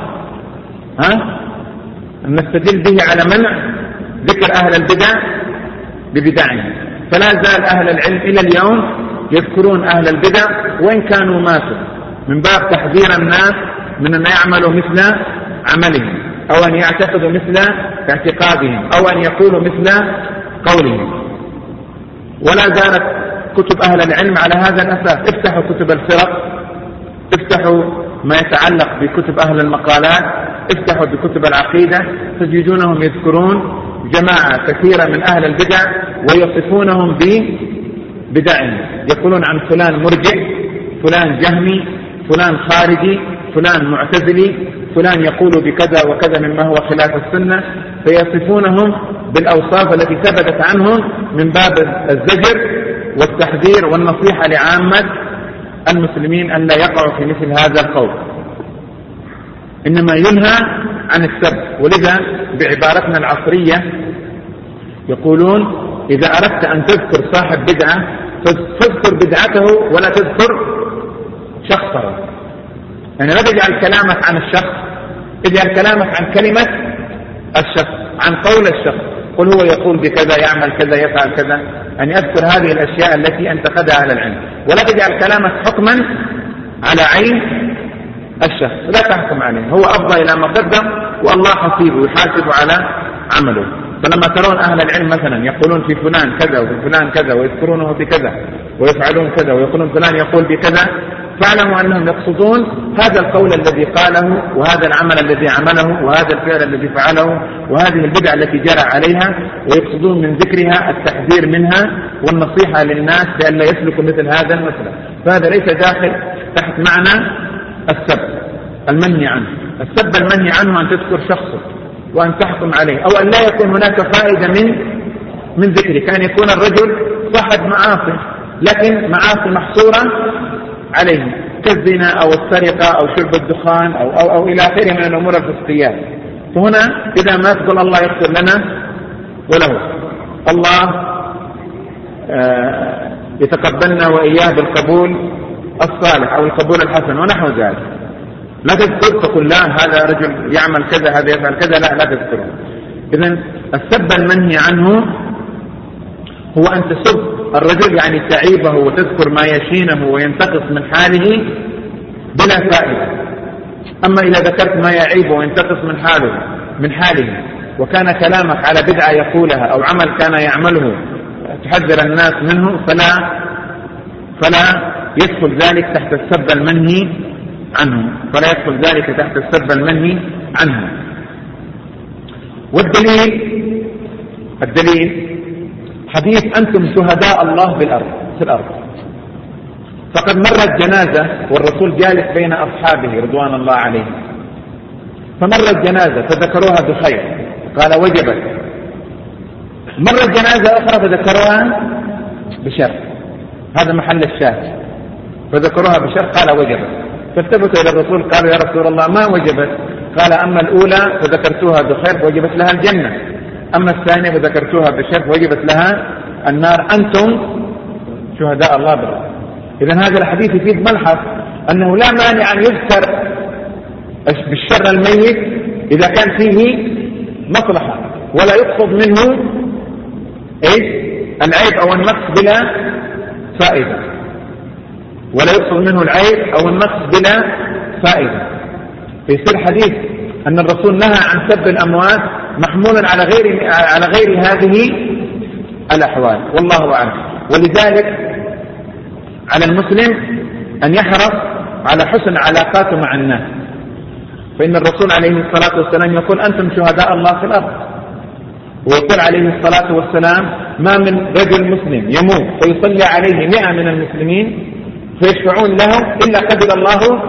أن نستدل به على منع ذكر أهل البدع ببدعهم. فلا زال أهل العلم إلى اليوم يذكرون أهل البدع وإن كانوا ماتوا، من باب تحذير الناس من أن يعملوا مثل عملهم، أو أن يعتقدوا مثل اعتقادهم، أو أن يقولوا مثل قولهم. ولا زالت كتب أهل العلم على هذا الأساس. افتحوا كتب الفرق، افتحوا ما يتعلق بكتب أهل المقالات، افتحوا بكتب العقيدة، تجدونهم يذكرون جماعة كثيرة من أهل البدع ويصفونهم ببدعهم، يقولون عن فلان مرجع، فلان جهمي، فلان خارجي، فلان معتزلي، فلان يقول بكذا وكذا مما هو خلاف السنة، فيصفونهم بالأوصاف التي ثبتت عنهم من باب الزجر والتحذير والنصيحة لعامة المسلمين أن لا يقعوا في مثل هذا القول. إنما ينهى عن السب. ولذا بعبارتنا العصرية يقولون: إذا أردت أن تذكر صاحب بدعة فاذكر بدعته ولا تذكر شخصه. يعني لا تجعل كلامك عن الشخص، اجعل كلامك عن كلمة الشخص، عن قول الشخص. قل هو يقول بكذا، يعمل كذا، يفعل كذا. أن أذكر هذه الأشياء التي انتقدها أهل العلم، ولا تجعل كلامك حكما على عين الشخص، لا تحكم عليه. هو أفضى إلى ما قدم والله حسيبه يحاسب على عمله. فلما ترون أهل العلم مثلا يقولون في فلان كذا وفي فلان كذا ويذكرونه بكذا ويفعلون كذا ويقولون فلان يقول بكذا، فاعلموا أنهم يقصدون هذا القول الذي قاله وهذا العمل الذي عمله وهذا الفعل الذي فعله وهذه البدع التي جرى عليها، ويقصدون من ذكرها التحذير منها والنصيحة للناس لئلا يسلكوا مثل هذا المسلك. فهذا ليس داخل تحت معنى السب المنهي عنه. السب المنهي عنه أن تذكر شخصه وأن تحكم عليه، أو أن لا يكون هناك فائدة من ذكره، كان يكون الرجل صاحب معاصي لكن معاصي محصورة عليه كالزنا أو السرقة أو شرب الدخان أو إلى آخره من الأمور الفسقيات. فهنا إذا ما تقول الله يغفر لنا وله، الله يتقبلنا وإياه بالقبول الصالح أو القبول الحسن ونحو ذلك، لا تذكر تقول لا هذا رجل يعمل كذا هذا يفعل كذا، لا تذكره. إذن السب المنهي عنه هو أن تسب الرجل، يعني تعيبه وتذكر ما يشينه وينتقص من حاله بلا فائدة. أما إذا ذكرت ما يعيبه وينتقص من حاله وكان كلامك على بدعة يقولها أو عمل كان يعمله تحذر الناس منه فلا يدخل ذلك تحت السب المنهي عنه، فلا يدخل ذلك تحت السب المنهي عنه. والدليل حديث أنتم شهداء الله في الأرض. فقد مرت جنازة والرسول جالس بين أصحابه رضوان الله عليهم، فمرت جنازة فذكروها بخير قال وجبت، مرت جنازة أخرى فذكروها بشر، هذا محل الشاهد، فذكروها بشر قال وجبت، فالتفتوا إلى الرسول قالوا يا رسول الله ما وجبت؟ قال أما الأولى فذكرتوها بخير وجبت لها الجنة، أما الثانية فذكرتوها بشر وجبت لها النار، أنتم شهداء الله بالأرض. إذن هذا الحديث يفيد ملحظ أنه لا مانع أن يذكر بالشر الميت إذا كان فيه مصلحة ولا يقصد منه العيب أو النقص بلا فائدة، ولا يقصد منه العيب أو النقص بلا فائدة. فيصير حديث أن الرسول نهى عن سب الأموات محمولا على غير هذه الأحوال، والله أعلم. ولذلك على المسلم أن يحرص على حسن علاقاته مع الناس، فإن الرسول عليه الصلاة والسلام يقول أنتم شهداء الله في الأرض، ويقول عليه الصلاة والسلام ما من رجل مسلم يموت فيصلي عليه 100 من المسلمين فيشفعون له إلا قبل الله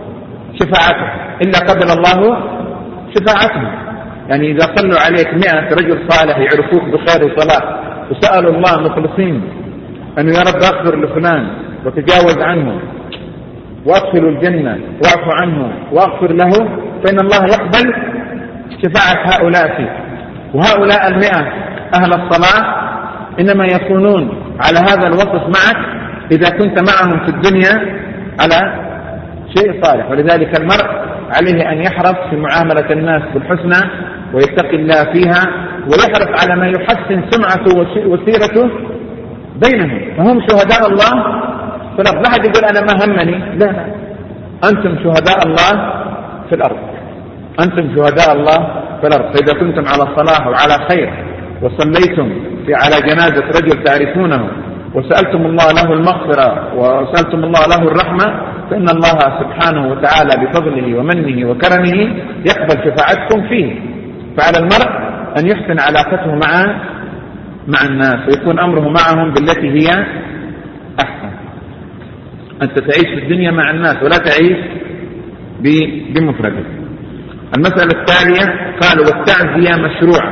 شفاعته، يعني إذا صلوا عليك 100 رجل صالح يعرفوك بخير وصلاة وسألوا الله مخلصين أنه يا رب أغفر لفلان وتجاوز عنه وأدخلوا الجنة واعفو عنه وأغفر له، فإن الله يقبل شفاعة هؤلاء فيه. وهؤلاء 100 أهل الصلاة إنما يكونون على هذا الوصف معك إذا كنت معهم في الدنيا على شيء صالح. ولذلك المرء عليه أن يحرص في معاملة الناس بالحسنى ويتقي الله فيها، ويحرص على ما يحسن سمعته وسيرته بينهم، فهم شهداء الله في الأرض. لا أحد يقول أنا ما همني، لا، أنتم شهداء الله في الأرض، أنتم شهداء الله في الأرض. فإذا كنتم على صلاح وعلى خير وصليتم على جنازة رجل تعرفونه وسألتم الله له المغفرة وسألتم الله له الرحمة، فإن الله سبحانه وتعالى بفضله ومنه وكرمه يقبل شفاعتكم فيه. فعلى المرء أن يحسن علاقته مع الناس ويكون أمره معهم بالتي هي أحسن. أنت تعيش في الدنيا مع الناس ولا تعيش بمفردك. المسألة التالية قال والتعزية مشروعة.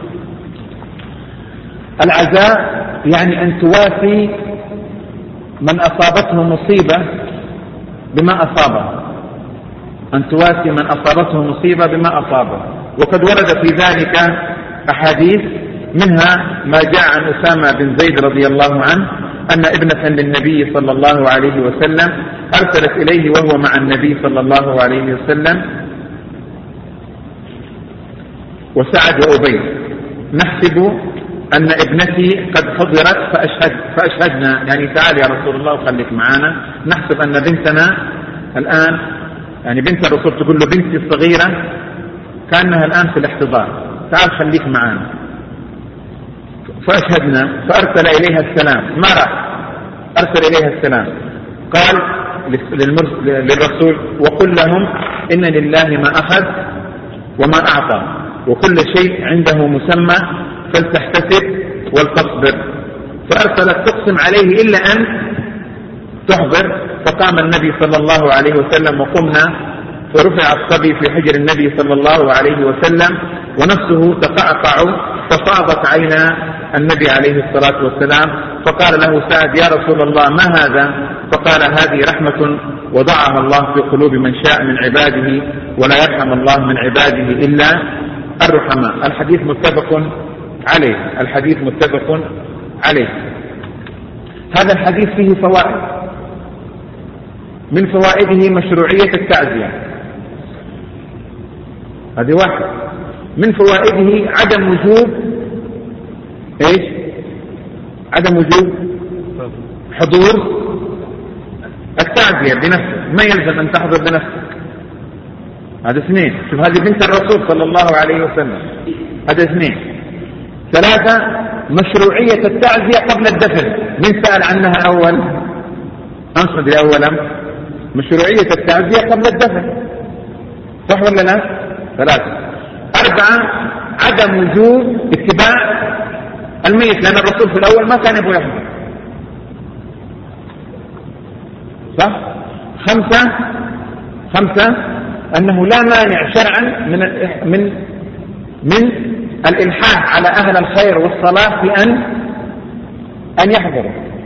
العزاء يعني أن توافي من أصابته مصيبة بما أصابه، أن تواسي من أصابته مصيبة بما أصابه. وقد ورد في ذلك أحاديث، منها ما جاء عن أسامة بن زيد رضي الله عنه أن ابنة للنبي صلى الله عليه وسلم أرسلت إليه وهو مع النبي صلى الله عليه وسلم وسعد وأبي: نحسب أن ابنتي قد حضرت فأشهدنا، يعني تعال يا رسول الله وخليك معنا، نحسب أن بنتنا الآن، يعني بنت الرسول تقول له بنتي الصغيرة كأنها الآن في الاحتضار، تعال خليك معنا. فأشهدنا، فأرسل إليها السلام، ما راح أرسل إليها السلام، قال للرسول وقل لهم إن لله ما أخذ وما أعطى وكل شيء عنده مسمى فلتحتسب ولتصبر. فأرسلت تقسم عليه إلا أن تحضر، فقام النبي صلى الله عليه وسلم وقمنا، فرفع الصبي في حجر النبي صلى الله عليه وسلم ونفسه تقعقع، ففاضت عينا النبي عليه الصلاة والسلام، فقال له سعد يا رسول الله ما هذا؟ فقال هذه رحمة وضعها الله في قلوب من شاء من عباده ولا يرحم الله من عباده إلا الرحماء. الحديث متفق عليه، الحديث متفق عليه. هذا الحديث فيه فوائد، من فوائده مشروعية التعزية، هذه واحد. من فوائده عدم وجوب عدم وجوب حضور التعزية بنفسك، ما يلزم أن تحضر بنفسك. هذا اثنين. شوف هذه بنت الرسول صلى الله عليه وسلم، هذا اثنين. ثلاثة مشروعية التعزية قبل الدفن، من سأل عنها أول؟ أنصد أولا مشروعية التعزية قبل الدفن، صح ولا لا؟ ثلاثة. أربعة عدم وجوب اتباع الميت، لأن الرسول في الأول ما كان يبغى يحضر، صح؟ خمسة أنه لا مانع شرعا من الإلحاح على أهل الخير والصلاح بأن يحضروا،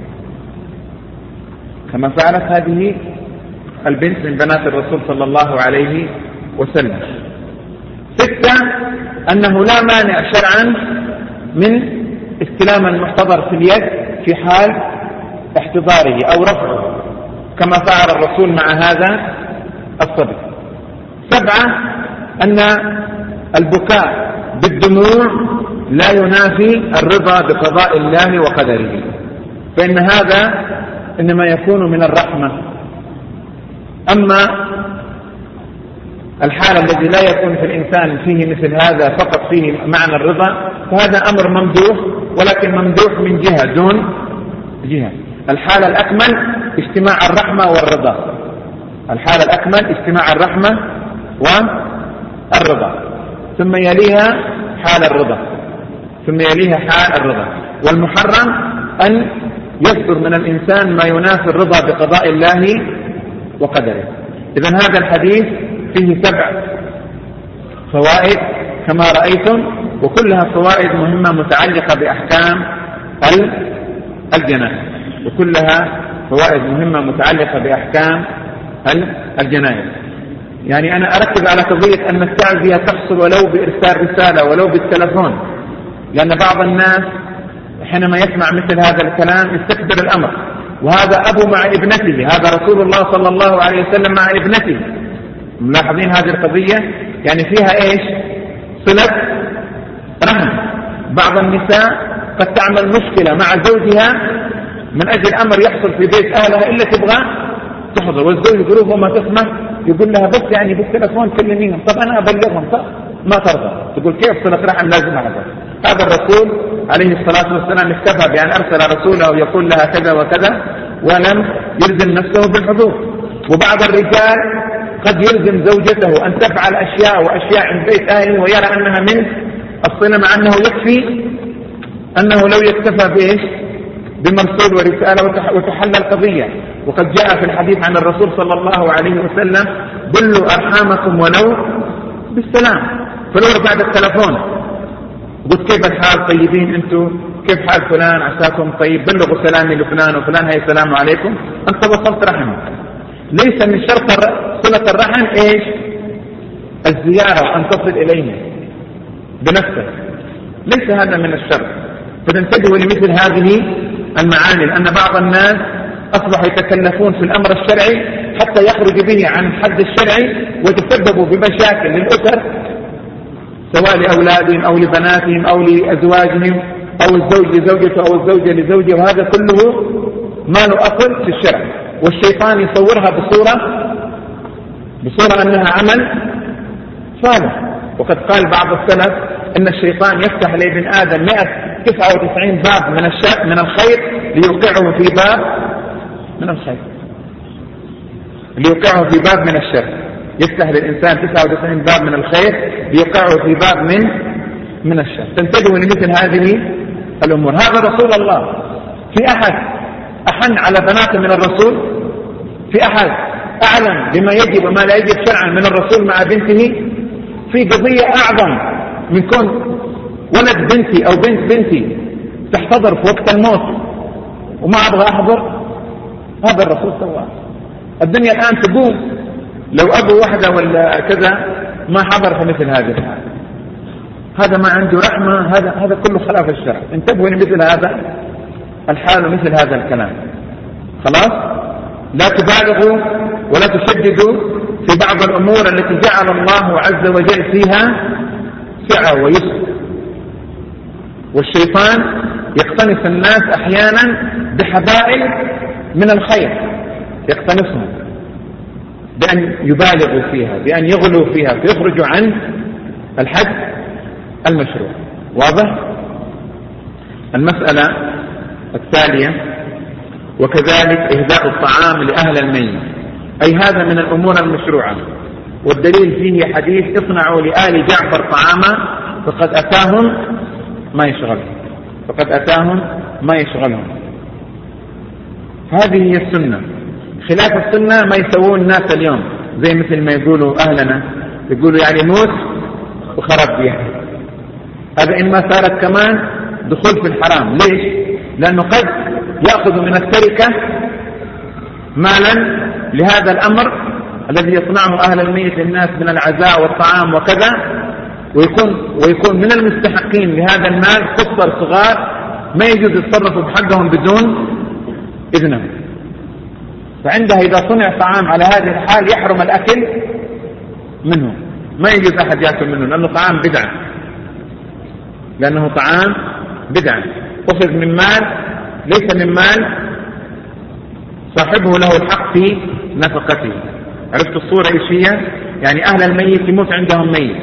كما فعلت هذه البنت من بنات الرسول صلى الله عليه وسلم. 6 أنه لا مانع شرعا من استلام المحتضر في اليد في حال احتضاره أو رفعه، كما فعل الرسول مع هذا الصبي. 7 أن البكاء بالدموع لا ينافي الرضا بقضاء الله وقدره، فإن هذا إنما يكون من الرحمة. أما الحالة التي لا يكون في الإنسان فيه مثل هذا فقط فيه معنى الرضا، فهذا أمر ممدوح، ولكن ممدوح من جهة دون جهة. الحالة الأكمل اجتماع الرحمة والرضا، الحالة الأكمل اجتماع الرحمة والرضا، ثم يليها حال الرضا، ثم يليها حال الرضا. والمحرم أن يصدر من الإنسان ما ينافي الرضا بقضاء الله وقدره. إذن هذا الحديث فيه 7 فوائد كما رأيتم، وكلها فوائد مهمة متعلقة بأحكام الجنائز، وكلها فوائد مهمة متعلقة بأحكام الجنائز. يعني أنا أركز على قضية أن التعزية تحصل ولو بإرسال رسالة ولو بالتلفون، لأن بعض الناس حينما يسمع مثل هذا الكلام يستكبر الأمر. وهذا أبو مع ابنته، هذا رسول الله صلى الله عليه وسلم مع ابنته. ملاحظين هذه القضية؟ يعني فيها إيش؟ صلة رحم. بعض النساء قد تعمل مشكلة مع زوجها من أجل أمر يحصل في بيت أهلها إلا تبغى تحضر، والزوج يقول له ما تسمع، يقول لها بس يعني بالتلفون كلميهم. طب أنا أبلغهم، طب ما ترضى، تقول كيف صلة رحم لازم أحضر. هذا الرسول عليه الصلاة والسلام اكتفى بأن أرسل رسوله يقول لها كذا وكذا ولم يلزم نفسه بالحضور. وبعض الرجال قد يلزم زوجته أن تفعل أشياء وأشياء عند بيت أهله ويرى أنها من الصلة، مع أنه يكفي أنه لو يكتفى بإيش؟ بمرسول ورسالة وتحل القضية. وقد جاء في الحديث عن الرسول صلى الله عليه وسلم: بلوا أرحامكم ولو بالسلام. فلو بعد التلفون قلت كيف الحال، طيبين أنتم، كيف حال فلان، عساكم طيب، بلغوا سلامي لفلان وفلان، هاي السلام عليكم، أنت وصلت رحمك. ليس من شرط صلة الرحم إيش؟ الزيارة وأن تصل إليه بنفسك، ليس هذا من الشرط. فتنتبهوا لمثل هذه المعاني، لأن بعض الناس أصبحوا يتكلفون في الأمر الشرعي حتى يخرج به عن حد الشرعي ويتسببوا بمشاكل للأسر، سواء لأولادهم أو لبناتهم أو لأزواجهم أو الزوج لزوجته أو الزوجة لزوجه، وهذا كله ما له أصل في الشرع. والشيطان يصورها بصورة أنها عمل صالح. وقد قال بعض السلف إن الشيطان يفتح لابن آدم 199 باب من الخير ليوقعه في باب من الخير، ليوقعه في باب من الشر. يفتح للإنسان 99 باب من الخير ليوقعه في باب من الشر. تنتبهوا لمثل هذه الأمور. هذا رسول الله. في أحد أحن على بناته من الرسول؟ في أحد أعلم بما يجب وما لا يجب شرعا من الرسول مع بنته؟ في قضية أعظم من كون ولد بنتي أو بنت بنتي تحتضر في وقت الموت وما أبغى أحضر، هذا الرسول سواه. الدنيا الآن تقوم لو أبو واحدة ولا كذا ما حضر في مثل هذه الحالة، هذا ما عنده رحمة، هذا كله خلاف الشرع. انتبهوا لمثل هذا الحال ومثل هذا الكلام. خلاص، لا تبالغوا ولا تشددوا في بعض الأمور التي جعل الله عز وجل فيها سعة ويسر. والشيطان يقتنص الناس أحيانا بحبائل من الخير، يقتنصهم بأن يبالغوا فيها، بأن يغلوا فيها، فيخرجوا عن الحد المشروع. واضح؟ المسألة التالية: وكذلك إهداء الطعام لأهل الميت، أي هذا من الأمور المشروعة. والدليل فيه حديث: اصنعوا لآل جعفر طعاما فقد أتاهم ما يشغلهم، فقد أتاهم ما يشغلهم. هذه هي السنة. خلاف السنة ما يسوون الناس اليوم، زي مثل ما يقولوا أهلنا، يقولوا يعني موت وخرب بيها. هذا إما صارت كمان دخول في الحرام. ليش؟ لأنه قد يأخذ من التركة مالا لهذا الأمر الذي يصنعه أهل الميت للناس من العزاء والطعام وكذا، ويكون من المستحقين لهذا المال قصر صغار ما يجوز يتصرفوا بحقهم بدون إذنهم. فعندها إذا صنع طعام على هذه الحال يحرم الأكل منه، ما يجوز أحد يأكل منه لأنه طعام بدعة، لأنه طعام بدعة أخذ من مال ليس من مال صاحبه له الحق في نفقته. عرفت الصورة إيش هي؟ يعني أهل الميت يموت عندهم ميت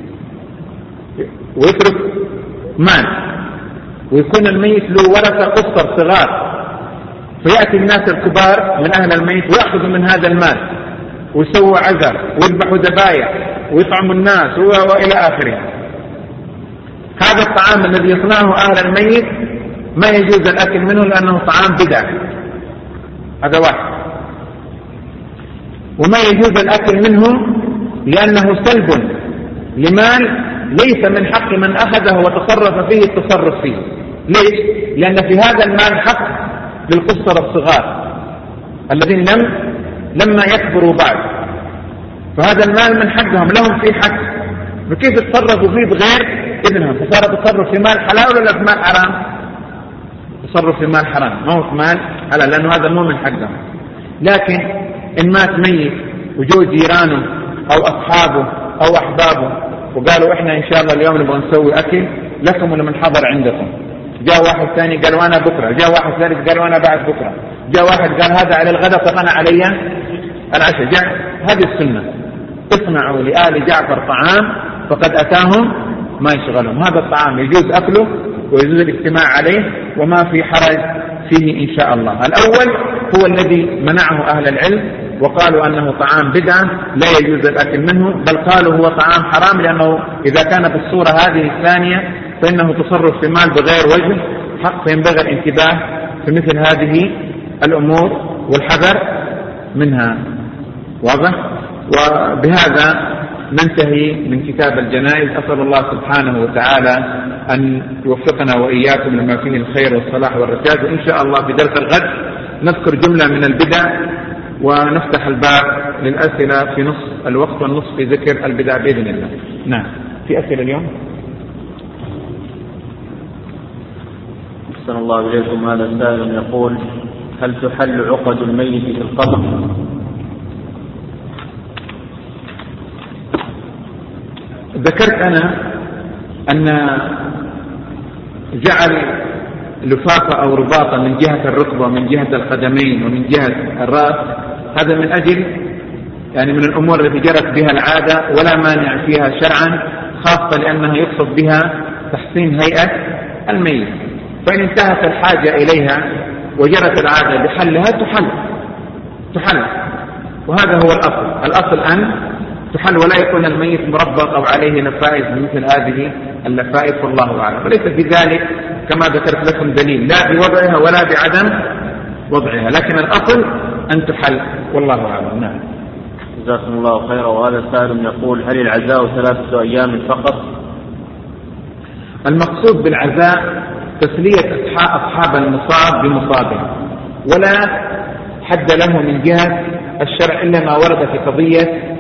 ويترك مال، ويكون الميت له ورثة أسر صغار، فيأتي الناس الكبار من أهل الميت ويأخذوا من هذا المال ويسووا عزاء ويذبحوا ذبايح ويطعموا الناس وإلى آخره. هذا الطعام الذي يصنعه أهل الميت ما يجوز الأكل منه لأنه طعام بدعة، هذا واحد. وما يجوز الأكل منه لأنه سلب لمال ليس من حق من أخذه وتصرف فيه التصرف فيه. ليش؟ لأن في هذا المال حق للقصر الصغار الذين لما يكبروا بعد، فهذا المال من حقهم، لهم فيه حق، فكيف يتصرفوا فيه بغير إذنهم؟ فصار تصرف في مال حلال ولا في مال حرام؟ تصرف في مال حرام، ما هو في مال حلال، لأنه هذا مو من حقهم. لكن إن مات ميت وجود جيرانه أو أصحابه أو أحبابه وقالوا إحنا إن شاء الله اليوم نبغى نسوي أكل لكم ولمن حضر عندكم، جاء واحد ثاني قال وانا بكرة، جاء واحد ثالث قال وانا بعد بكرة، جاء واحد قال هذا على الغداء فأنا علي العشاء، جاء هذه السنة، اصنعوا لآل جعفر طعام فقد أتاهم ما يشغلهم. هذا الطعام يجوز أكله ويجوز الاجتماع عليه وما في حرج فيه إن شاء الله. الأول هو الذي منعه أهل العلم وقالوا أنه طعام بدعة لا يجوز الأكل منه، بل قالوا هو طعام حرام لأنه إذا كان بالصورة هذه الثانية فإنه تصرف في مال بغير وجه حق، فينبغي الانتباه في مثل هذه الأمور والحذر منها. واضح؟ وبهذا ننتهي من كتاب الجنائز. أسأل الله سبحانه وتعالى أن يوفقنا وإياكم لما فيه الخير والصلاح والرشاد. وإن شاء الله في درس الغد نذكر جملة من البدع ونفتح الباب للأسئلة في نصف الوقت والنصف في ذكر البدع بإذن الله. نعم، في أسئلة اليوم؟ أحسن الله إليكم. هذا سائل يقول: هل تحل عقد الميت في القبر؟ ذكرت أنا أن جعل لفافة أو رباطة من جهة الركبة ومن جهة القدمين ومن جهة الرأس هذا من أجل يعني من الأمور التي جرت بها العادة ولا مانع فيها شرعا، خاصة لأنها يقصد بها تحسين هيئة الميت، فإن انتهت الحاجة إليها وجرت العادة بحلها تحل، وهذا هو الأصل أن تحل ولا يكون الميت مربط أو عليه لفائف مثل هذه اللفائف، والله أعلم. وليس في ذلك كما ذكرت لكم دليل لا بوضعها ولا بعدم وضعها، لكن الأصل أن تحل، والله أعلم. نعم، جزاكم الله خيرا. وهذا سائل يقول: هل العزاء 3 أيام فقط؟ المقصود بالعزاء تسلية أصحاب المصاب بمصابه، ولا حد له من جهة الشرع إلا ما ورد في قضية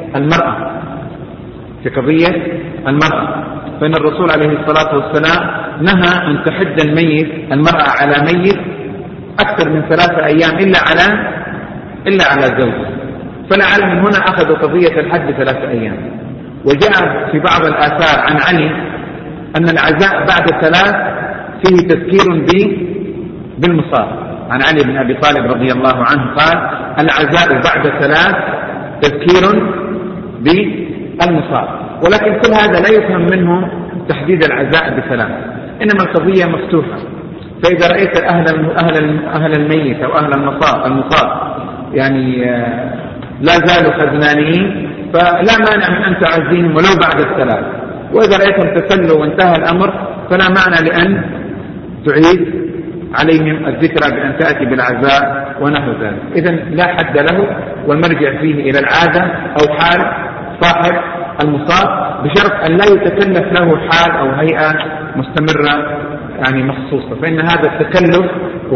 المرأة، فإن الرسول عليه الصلاة والسلام نهى أن تحد المرأة على ميت أكثر من 3 أيام إلا على زوجها، فلعل من هنا أخذوا قضية الحد 3 أيام. وجاء في بعض الآثار عن علي أن العزاء بعد 3 فيه تذكير بالمصاب، عن علي بن أبي طالب رضي الله عنه قال: العزاء بعد 3 تذكير بالمصاب. ولكن كل هذا لا يفهم منه تحديد العزاء ب3، إنما القضية مفتوحة. فإذا رأيت أهل الميت أو أهل المصاب يعني لا زالوا خزنانين فلا مانع من أن تعزيهم ولو بعد 3، وإذا رأيتهم تسلوا وانتهى الأمر فلا معنى لأن تعيد عليهم الذكرى بأن تأتي بالعزاء ونحو ذلك. إذن لا حد له، والمرجع فيه إلى العادة أو حال صاحب المصاب، بشرط أن لا يتكلف له حال أو هيئة مستمرة يعني مخصوصة، فإن هذا التكلف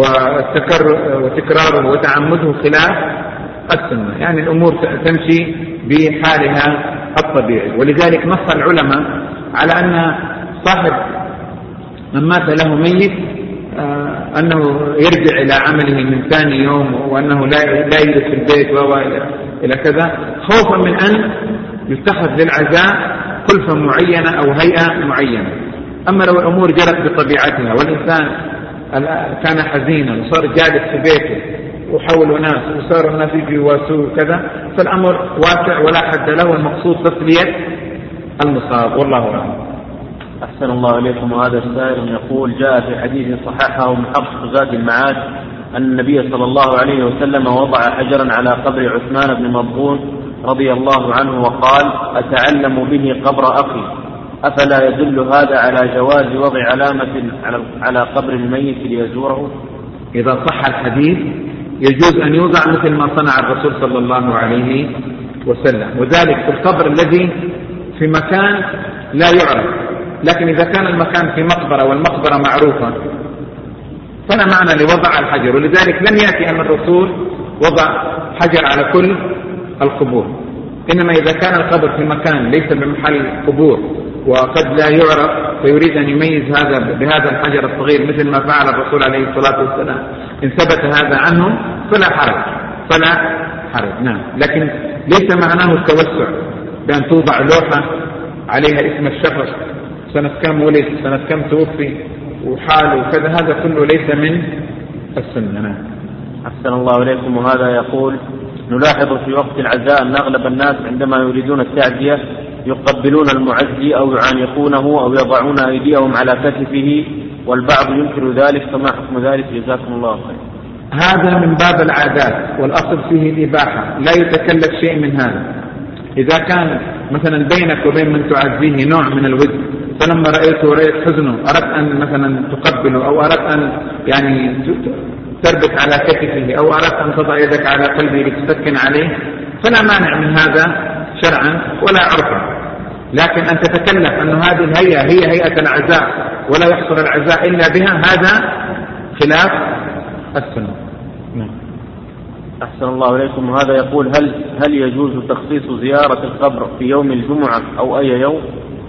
وتكراره وتعمده خلاف السنة، يعني الأمور تمشي بحالها الطبيعي. ولذلك نص العلماء على أن صاحب من مات له ميت أنه يرجع إلى عمله من ثاني يوم، وأنه لا يجلس في البيت إلى كذا، خوفا من أن يتخذ للعزاء كلفة معينة أو هيئة معينة. أما لو الأمور جرت بطبيعتها والإنسان كان حزينا وصار جالس في بيته وحوله ناس وصار الناس يجوا يواسوه كذا، فالأمر واسع ولا حد له، المقصود تسلية المصاب، والله أعلم. أحسن الله إليكم. وهذا السائل يقول: جاء في حديث صححه محقق زاد المعاد أن النبي صلى الله عليه وسلم وضع حجرا على قبر عثمان بن مظعون رضي الله عنه وقال: أتعلم به قبر أخي، أفلا يدل هذا على جواز وضع علامة على قبر الميت ليزوره؟ إذا صح الحديث يجوز أن يوضع مثل ما صنع الرسول صلى الله عليه وسلم، وذلك في القبر الذي في مكان لا يعرف. لكن إذا كان المكان في مقبرة والمقبرة معروفة فلا معنى لوضع الحجر، ولذلك لم يأتي أن الرسول وضع حجر على كل القبور، إنما إذا كان القبر في مكان ليس بمحل قبور وقد لا يعرف فيريد أن يميز هذا بهذا الحجر الصغير مثل ما فعل الرسول عليه الصلاة والسلام، إن ثبت هذا عنه فلا حرج. نعم، لكن ليس معناه التوسع بأن توضع لوحة عليها اسم الشخص، سنة كم ولد، سنة كم توفي، وحاله وكذا، هذا كله ليس من السنة. نعم. أحسن الله إليكم. وهذا يقول: نلاحظ في وقت العزاء أن أغلب الناس عندما يريدون التعزية يقبلون المعزي أو يعانقونه أو يضعون أيديهم على كتفه، والبعض ينكر ذلك، فما حكم ذلك؟ جزاكم الله خير. هذا من باب العادات، والأصل فيه الإباحة، لا يتكلف شيء من هذا. إذا كان مثلا بينك وبين من تعزيه نوع من الود، فلما رأيت حزنه أردت أن مثلا تقبله، أو أردت أن يعني تربط على كتفه، أو أردت أن تضع يدك على قلبه لتسكن عليه، فلا مانع من هذا شرعا ولا عرفا. لكن أن تتكلف أن هذه الهيئة هي هيئة العزاء ولا يحصل العزاء إلا بها، هذا خلاف السنة. أحسن الله إليكم. وهذا يقول: هل يجوز تخصيص زيارة القبر في يوم الجمعة أو أي يوم؟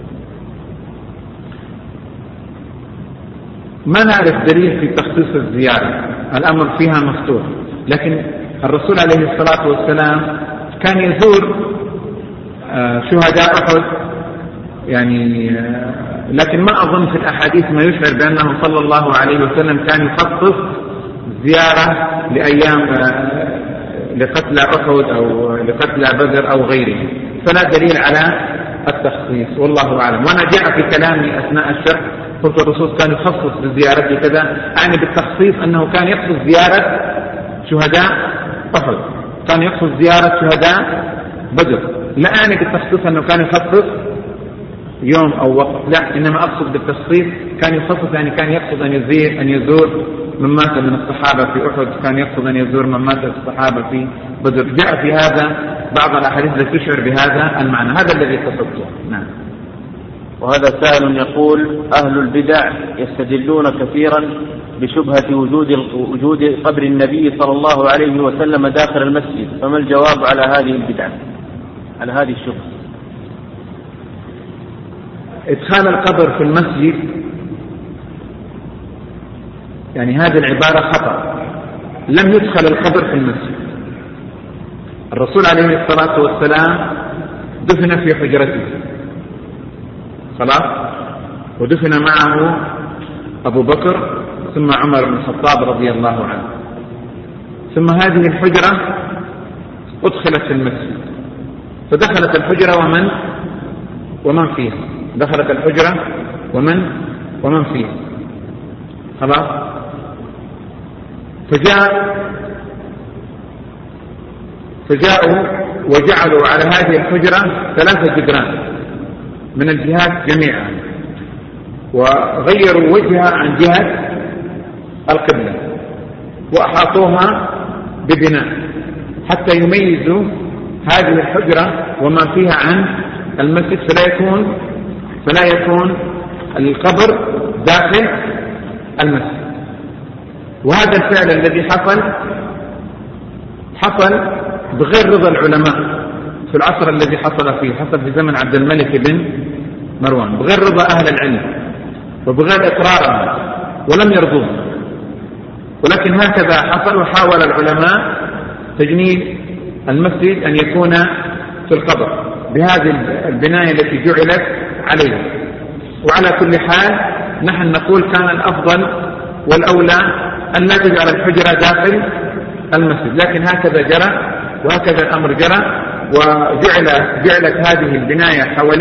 ما نعرف دليل في تخصيص الزيارة، الأمر فيها مفتوح، لكن الرسول عليه الصلاة والسلام كان يزور شهداء أحد يعني، لكن ما أظن في الأحاديث ما يشعر بأنه صلى الله عليه وسلم كان يخصص زيارة لأيام لقتلى أحد أو لقتلى بدر أو غيره، فلا دليل على التخصيص، والله أعلم. وأنا جاء في كلامي أثناء الشرح قلت الرسول كان يخصص بزيارته كذا، يعني بالتخصيص أنه كان يقصد زيارة شهداء أحد، كان يقصد زيارة شهداء بدر، لا أعني بالتخصيص أنه كان يخصص يوم أو وقت، لا، إنما أقصد بالتخصيص كان يخصص يعني كان يقصد أن يزور من مات من الصحابة في أحد، كان يقصد أن يزور من مات الصحابة في بدر. جاء في هذا بعض الأحاديث التي تشعر بهذا المعنى، هذا الذي قصدته. نعم. وهذا سائل يقول: أهل البدع يستدلون كثيرا بشبهة وجود قبر النبي صلى الله عليه وسلم داخل المسجد، فما الجواب على هذه البدعة، على هذه الشبهة؟ إدخال القبر في المسجد يعني هذه العبارة خطأ، لم يدخل القبر في المسجد. الرسول عليه الصلاة والسلام دفن في حجرته خلاص، ودفن معه أبو بكر ثم عمر بن الخطاب رضي الله عنه، ثم هذه الحجرة أدخلت في المسجد، فدخلت الحجرة ومن فيها، دخلت الحجرة ومن فيها خلاص. فجاءوا وجعلوا على هذه الحجرة 3 جدران من الجهات جميعا، وغيروا وجهها عن جهة القبلة وأحاطوها ببناء حتى يميزوا هذه الحجرة وما فيها عن المسجد، فلا يكون القبر داخل المسجد. وهذا الفعل الذي حصل بغير رضا العلماء في العصر الذي حصل في زمن عبد الملك بن مروان، بغير رضا أهل العلم وبغير إقرارهم ولم يرضوه، ولكن هكذا حصل. وحاول العلماء تجنيد المسجد أن يكون في القبر بهذه البناية التي جعلت عليه. وعلى كل حال نحن نقول كان الأفضل والأولى أن لا تجعل الحجرة داخل المسجد، لكن هكذا جرى وهكذا الأمر جرى، وجعلت هذه البناية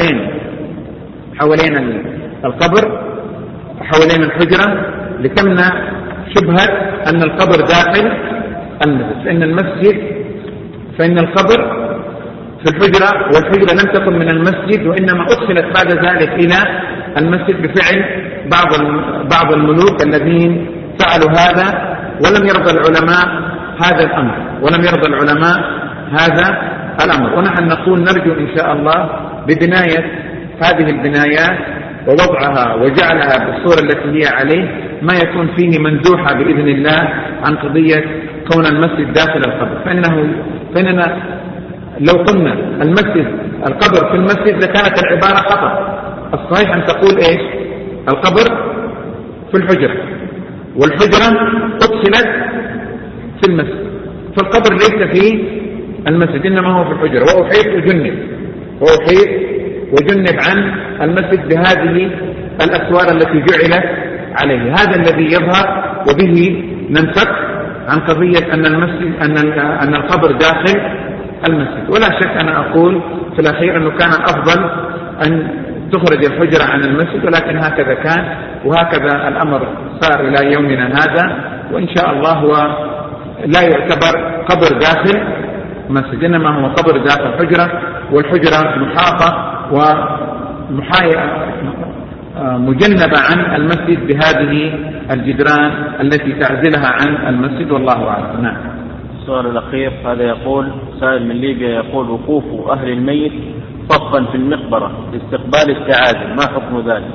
حوالين القبر حوالين الحجرة لتمنع شبهة أن القبر داخل المسجد، فإن القبر في الحجرة، والحجرة لم تكن من المسجد وإنما أدخلت بعد ذلك إلى المسجد بفعل بعض الملوك الذين فعلوا هذا، ولم يرضى العلماء هذا الأمر. ونحن نقول نرجو إن شاء الله ببناية هذه البنايات ووضعها وجعلها بالصورة التي هي عليه ما يكون فيه مندوحة بإذن الله عن قضية كون المسجد داخل القبر. فإننا لو قلنا القبر في المسجد لكانت العبارة خطأ. الصحيح أن تقول إيش؟ القبر في الحجرة، والحجرة أدخلت في المسجد، فالقبر ليس في المسجد إنما هو في الحجرة. وأحيط وجنب عن المسجد بهذه الأسوار التي جعلت عليه. هذا الذي يظهر، وبه ننفك عن قضية أن القبر داخل المسجد. ولا شك أنا أقول في الأخير أنه كان الأفضل أن تخرج الحجرة عن المسجد، ولكن هكذا كان وهكذا الأمر صار إلى يومنا هذا. وإن شاء الله هو لا يعتبر قبر داخل مسجد، إنما هو قبر داخل حجرة، والحجرة محاطة مجنبة عن المسجد بهذه الجدران التي تعزلها عن المسجد، والله أعلم. نعم. السؤال الأخير هذا يقول سائل من ليبيا يقول وقوف أهل الميت صفا في المقبرة لاستقبال التعازي، ما حكم ذلك؟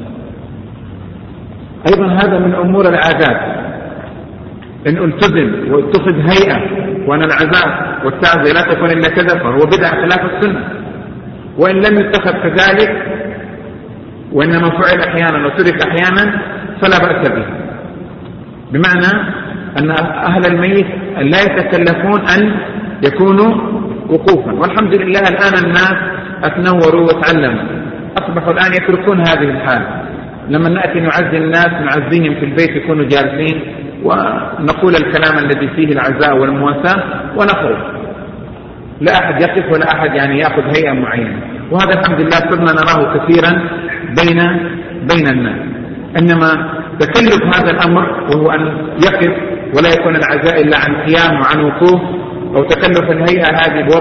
أيضا هذا من أمور العادات، إن التزم واتخذ هيئة وأن العزاء والتعزية لا تكون إلا كذا فهو بدعة خلاف السنة، وإن لم يتخذ كذلك وإنما فعل أحيانا وترك أحيانا فلا بأس به، بمعنى أن أهل الميت لا يتكلفون أن يكونوا وقوفا. والحمد لله الآن الناس أتنوروا وتعلموا، أصبحوا الآن يتركون هذه الحال. لما نأتي نعزي الناس نعزيهم في البيت يكونوا جالسين ونقول الكلام الذي فيه العزاء والمواساة ونخرج، لا أحد يقف ولا أحد يأخذ هيئة معينة. وهذا الحمد لله صرنا نراه كثيرا بين الناس. إنما تكلف هذا الأمر وهو أن يقف ولا يكون العزاء إلا عن قيام وعن وقوف، أو تكلف الهيئة هذه